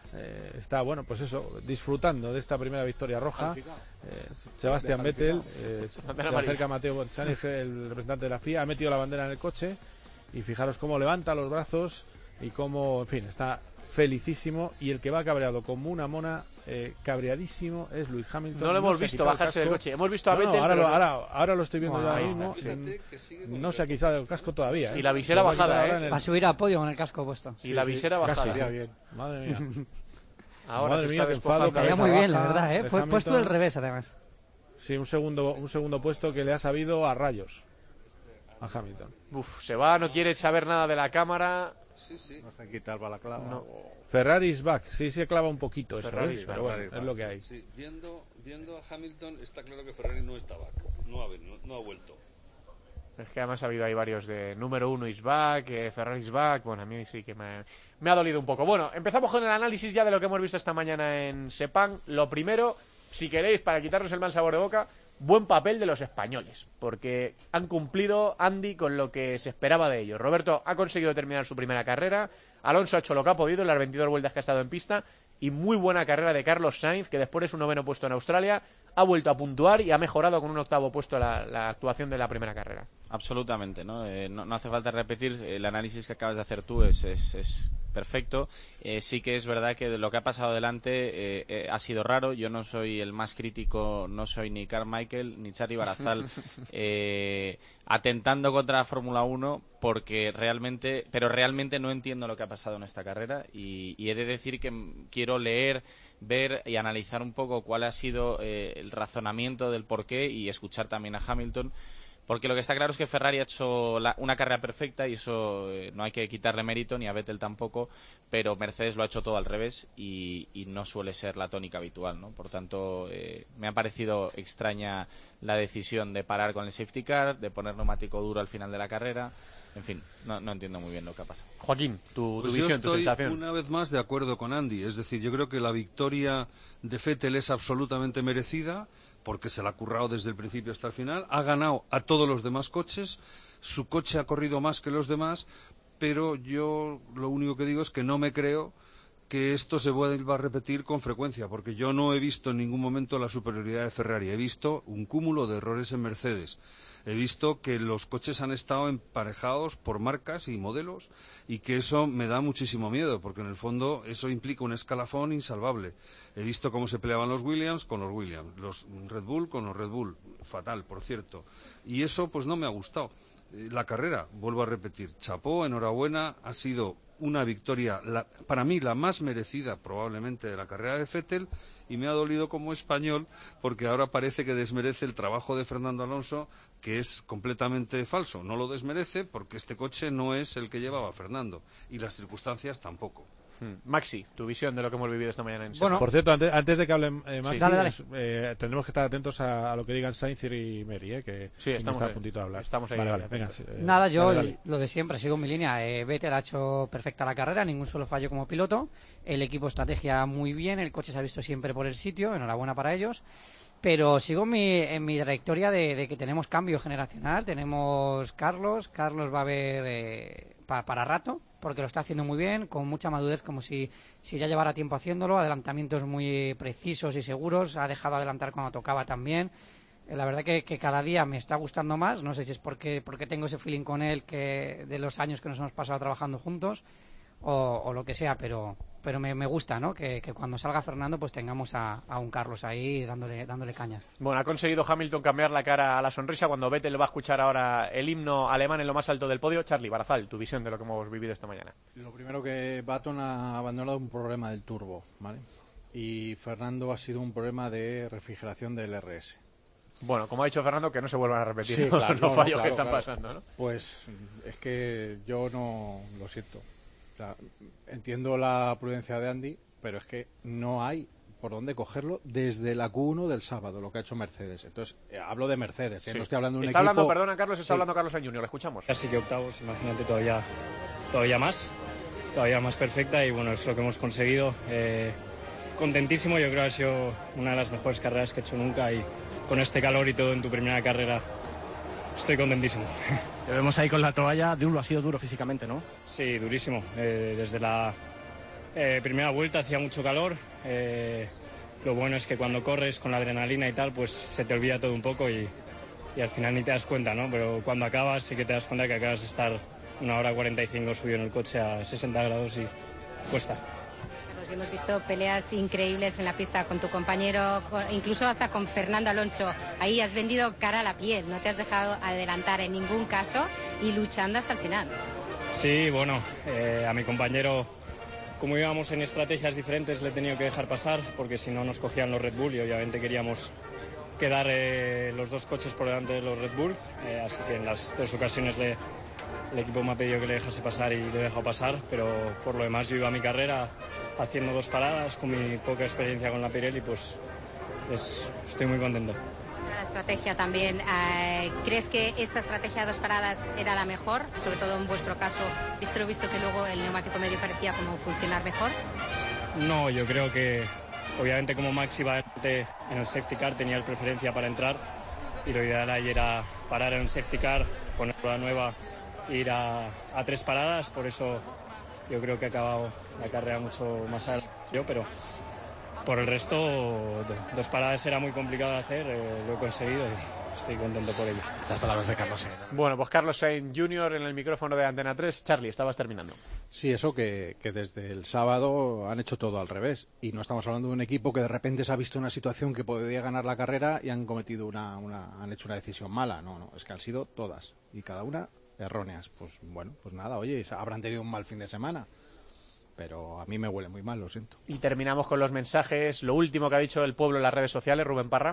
Speaker 1: está, bueno, pues eso, disfrutando de esta primera victoria roja. Sebastián Vettel se acerca a Mateo Botchani, el representante de la FIA, ha metido la bandera en el coche y fijaros cómo levanta los brazos y cómo, en fin, está felicísimo. Y el que va cabreado como una mona, cabreadísimo, es Lewis Hamilton.
Speaker 6: No lo hemos visto bajarse del coche, hemos visto a Vettel.
Speaker 1: Ahora lo estoy viendo yo ahora mismo. No se ha quitado el casco todavía.
Speaker 6: Y la visera bajada,
Speaker 3: Va a subir a podio con el casco puesto.
Speaker 6: Y la visera bajada.
Speaker 1: Casi, bien. Madre mía.
Speaker 6: Ahora
Speaker 1: Madre
Speaker 6: se
Speaker 1: mía,
Speaker 6: está despojando.
Speaker 3: Estaría muy bien, la verdad, Fue puesto del revés, además.
Speaker 1: Sí, un segundo puesto que le ha sabido a rayos a Hamilton.
Speaker 6: Se va, no quiere saber nada de la cámara.
Speaker 2: Sí. No se quita el balaclava.
Speaker 6: No.
Speaker 1: Ferrari's back, sí se clava un poquito eso, pero bueno, es lo que hay.
Speaker 4: Sí, viendo a Hamilton está claro que Ferrari no está back, no ha vuelto.
Speaker 6: Es que además ha habido ahí varios de número 1 is back, Ferrari's back. Bueno, a mí sí que me ha dolido un poco. Bueno, empezamos con el análisis ya de lo que hemos visto esta mañana en Sepang. Lo primero, si queréis, para quitarnos el mal sabor de boca, buen papel de los españoles, porque han cumplido, Andy, con lo que se esperaba de ellos. Roberto ha conseguido terminar su primera carrera, Alonso ha hecho lo que ha podido en las 22 vueltas que ha estado en pista, y muy buena carrera de Carlos Sainz, que después de su 9º puesto en Australia ha vuelto a puntuar y ha mejorado con un 8º puesto la actuación de la primera carrera.
Speaker 5: Absolutamente, ¿no? No hace falta repetir, el análisis que acabas de hacer tú es perfecto. Sí que es verdad que lo que ha pasado delante ha sido raro. Yo no soy el más crítico, no soy ni Carmichael ni Charly Barazal atentando contra la Fórmula 1, porque realmente no entiendo lo que ha pasado en esta carrera y he de decir que quiero leer, ver y analizar un poco cuál ha sido el razonamiento del porqué y escuchar también a Hamilton. Porque lo que está claro es que Ferrari ha hecho una carrera perfecta y eso no hay que quitarle mérito, ni a Vettel tampoco, pero Mercedes lo ha hecho todo al revés y no suele ser la tónica habitual, ¿no? Por tanto, me ha parecido extraña la decisión de parar con el safety car, de poner neumático duro al final de la carrera. En fin, no entiendo muy bien lo que ha pasado.
Speaker 6: Joaquín, tu
Speaker 4: pues
Speaker 6: visión, tu sensación.
Speaker 4: Yo estoy una vez más de acuerdo con Andy. Es decir, yo creo que la victoria de Vettel es absolutamente merecida, porque se la ha currado desde el principio hasta el final, ha ganado a todos los demás coches, su coche ha corrido más que los demás, pero yo lo único que digo es que no me creo que esto se vuelva a repetir con frecuencia, porque yo no he visto en ningún momento la superioridad de Ferrari, he visto un cúmulo de errores en Mercedes. He visto que los coches han estado emparejados por marcas y modelos y que eso me da muchísimo miedo, porque en el fondo eso implica un escalafón insalvable. He visto cómo se peleaban los Williams con los Williams, los Red Bull con los Red Bull, fatal, por cierto. Y eso pues no me ha gustado. La carrera, vuelvo a repetir, chapó, enhorabuena, ha sido una victoria, para mí la más merecida probablemente de la carrera de Vettel, y me ha dolido como español porque ahora parece que desmerece el trabajo de Fernando Alonso, que es completamente falso. No lo desmerece porque este coche no es el que llevaba Fernando y las circunstancias tampoco.
Speaker 6: Maxi, tu visión de lo que hemos vivido esta mañana en
Speaker 1: Bueno, por cierto, antes de que hable Maxi,
Speaker 3: dale.
Speaker 1: tendremos que estar atentos a lo que digan Sainz y Mary, que
Speaker 6: estamos
Speaker 1: a puntito de hablar.
Speaker 6: Estamos ahí.
Speaker 1: Vale, venga,
Speaker 3: nada, yo lo de siempre, sigo mi línea. Vettel ha hecho perfecta la carrera, ningún solo fallo como piloto. El equipo estrategia muy bien, el coche se ha visto siempre por el sitio, enhorabuena para ellos. Pero sigo en mi trayectoria de que tenemos cambio generacional, tenemos Carlos va a haber para rato, porque lo está haciendo muy bien, con mucha madurez, como si ya llevara tiempo haciéndolo, adelantamientos muy precisos y seguros, ha dejado adelantar cuando tocaba también. La verdad que cada día me está gustando más, no sé si es porque tengo ese feeling con él que de los años que nos hemos pasado trabajando juntos o lo que sea, pero me gusta, ¿no? Que cuando salga Fernando pues tengamos a un Carlos ahí dándole caña.
Speaker 6: Bueno, ha conseguido Hamilton cambiar la cara a la sonrisa cuando Vettel va a escuchar ahora el himno alemán en lo más alto del podio. Charly Barazal, tu visión de lo que hemos vivido esta mañana.
Speaker 2: Lo primero, que Button ha abandonado un problema del turbo, ¿vale? Y Fernando ha sido un problema de refrigeración del RS.
Speaker 6: Bueno, como ha dicho Fernando, que no se vuelvan a repetir,
Speaker 2: sí, claro,
Speaker 6: los fallos que están pasando, ¿no?
Speaker 2: Pues es que yo no lo siento. O sea, entiendo la prudencia de Andy, pero es que no hay por dónde cogerlo desde la Q1 del sábado, lo que ha hecho Mercedes. Entonces, hablo de Mercedes,
Speaker 6: sí.
Speaker 2: No estoy hablando de un
Speaker 6: está
Speaker 2: equipo...
Speaker 6: hablando, perdona Carlos, está hablando Carlos Sainz Jr., ¿le escuchamos?
Speaker 9: Así que octavos, imagínate, todavía más perfecta, y bueno, es lo que hemos conseguido. Contentísimo, yo creo que ha sido una de las mejores carreras que he hecho nunca, y con este calor y todo en tu primera carrera estoy contentísimo.
Speaker 10: Te vemos ahí con la toalla, ha sido duro físicamente, ¿no?
Speaker 9: Sí, durísimo. Desde la Primera vuelta hacía mucho calor. Lo bueno es que cuando corres con la adrenalina y tal, pues se te olvida todo un poco y al final ni te das cuenta, ¿no? Pero cuando acabas sí que te das cuenta que acabas de estar 1 hora 45 subido en el coche a 60 grados y cuesta.
Speaker 10: Pues hemos visto peleas increíbles en la pista con tu compañero, incluso hasta con Fernando Alonso. Ahí has vendido cara a la piel, no te has dejado adelantar en ningún caso y luchando hasta el final.
Speaker 9: Sí, bueno, a mi compañero, como íbamos en estrategias diferentes, le he tenido que dejar pasar porque si no nos cogían los Red Bull y obviamente queríamos quedar los 2 coches por delante de los Red Bull, así que en las 2 ocasiones el equipo me ha pedido que le dejase pasar y le he dejado pasar, pero por lo demás yo iba a mi carrera haciendo 2 paradas, con mi poca experiencia con la Pirelli, pues estoy muy contento.
Speaker 10: La estrategia también, ¿crees que esta estrategia de 2 paradas era la mejor? Sobre todo en vuestro caso, visto que luego el neumático medio parecía como funcionar mejor.
Speaker 9: No, yo creo que obviamente como Max iba en el safety car tenía el preferencia para entrar y lo ideal ahí era parar en el safety car, poner la nueva e ir a 3 paradas, por eso yo creo que he acabado la carrera mucho más adelante yo, pero por el resto 2 paradas era muy complicado de hacer, lo he conseguido y estoy contento por ello.
Speaker 2: Las palabras de Carlos Sainz.
Speaker 6: Bueno, pues Carlos Sainz Jr. en el micrófono de Antena 3. Charlie, estabas terminando.
Speaker 2: Sí, eso que desde el sábado han hecho todo al revés. Y no estamos hablando de un equipo que de repente se ha visto una situación que podía ganar la carrera y han cometido han hecho una decisión mala. No, es que han sido todas. Y cada una erróneas. Pues bueno, pues nada, oye, habrán tenido un mal fin de semana. Pero a mí me huele muy mal, lo siento.
Speaker 6: Y terminamos con los mensajes. Lo último que ha dicho el pueblo en las redes sociales, Rubén Parra.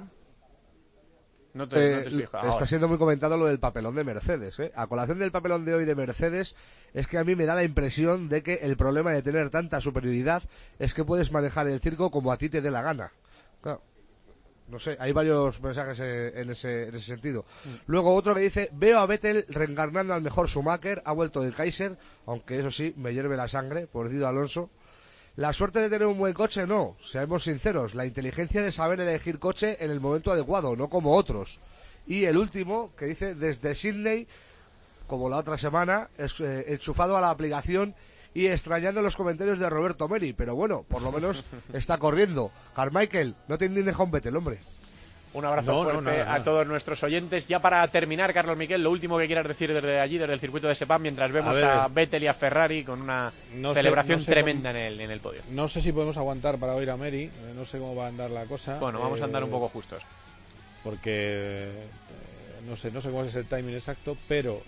Speaker 6: No te
Speaker 8: está siendo muy comentado lo del papelón de Mercedes, ¿eh? A colación del papelón de hoy de Mercedes, es que a mí me da la impresión de que el problema de tener tanta superioridad es que puedes manejar el circo como a ti te dé la gana. Claro. No sé, hay varios mensajes en ese sentido. Luego otro que dice: veo a Vettel reencarnando al mejor Schumacher, ha vuelto del Kaiser, aunque eso sí, me hierve la sangre, pobrecito Alonso. La suerte de tener un buen coche, no, seamos sinceros, la inteligencia de saber elegir coche en el momento adecuado, no como otros. Y el último, que dice: desde Sydney, como la otra semana, enchufado a la aplicación y extrañando los comentarios de Roberto Meri, pero bueno, por lo menos está corriendo. Carmichael, no te indignes con Vettel, hombre.
Speaker 6: Un abrazo fuerte a todos nuestros oyentes. Ya para terminar, Carlos Miquel, lo último que quieras decir desde allí, desde el circuito de Sepang, mientras vemos a Vettel y a Ferrari con una celebración tremenda en el podio.
Speaker 1: No sé si podemos aguantar para oír a Meri, no sé cómo va a andar la cosa.
Speaker 6: Bueno, vamos a andar un poco justos.
Speaker 1: Porque no sé cómo es el timing exacto, pero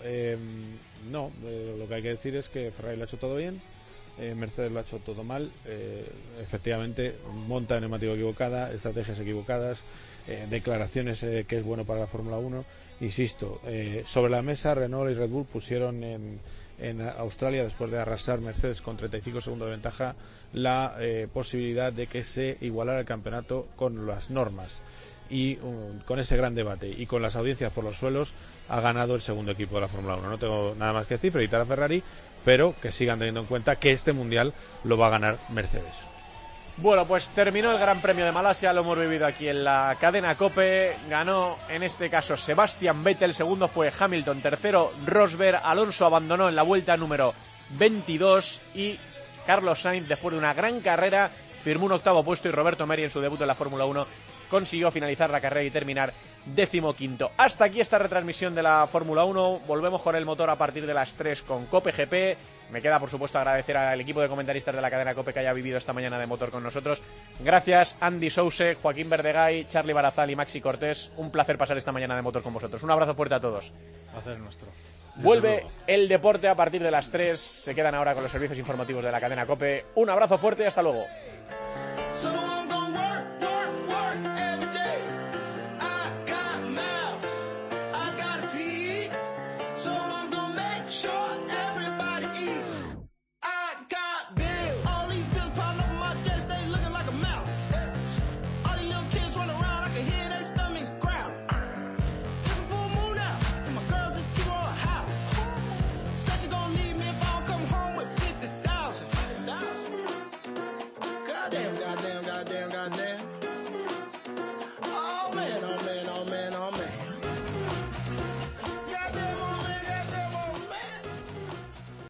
Speaker 1: lo que hay que decir es que Ferrari lo ha hecho todo bien, Mercedes lo ha hecho todo mal, efectivamente monta de neumático equivocada, estrategias equivocadas, declaraciones que es bueno para la Fórmula 1. Insisto, sobre la mesa Renault y Red Bull pusieron en Australia, después de arrasar Mercedes con 35 segundos de ventaja, la posibilidad de que se igualara el campeonato con las normas. Y con ese gran debate y con las audiencias por los suelos ha ganado el segundo equipo de la Fórmula 1. No tengo nada más que decir, felicitar a Ferrari, pero que sigan teniendo en cuenta que este mundial lo va a ganar Mercedes.
Speaker 6: Bueno, pues terminó el Gran Premio de Malasia, lo hemos vivido aquí en la cadena COPE. Ganó en este caso Sebastian Vettel, segundo fue Hamilton, tercero Rosberg, Alonso abandonó en la vuelta número 22 y Carlos Sainz, después de una gran carrera, firmó un 8º puesto y Roberto Meri en su debut en la Fórmula 1 consiguió finalizar la carrera y terminar 15º. Hasta aquí esta retransmisión de la Fórmula 1. Volvemos con el motor a partir de las 3 con COPE GP. Me queda, por supuesto, agradecer al equipo de comentaristas de la cadena COPE que haya vivido esta mañana de motor con nosotros. Gracias, Andy Souse, Joaquín Verdegay, Charlie Barazal y Maxi Cortés. Un placer pasar esta mañana de motor con vosotros. Un abrazo fuerte a todos.
Speaker 2: Placer nuestro.
Speaker 6: Vuelve el deporte a partir de las 3. Se quedan ahora con los servicios informativos de la cadena COPE. Un abrazo fuerte y hasta luego. Goddamn.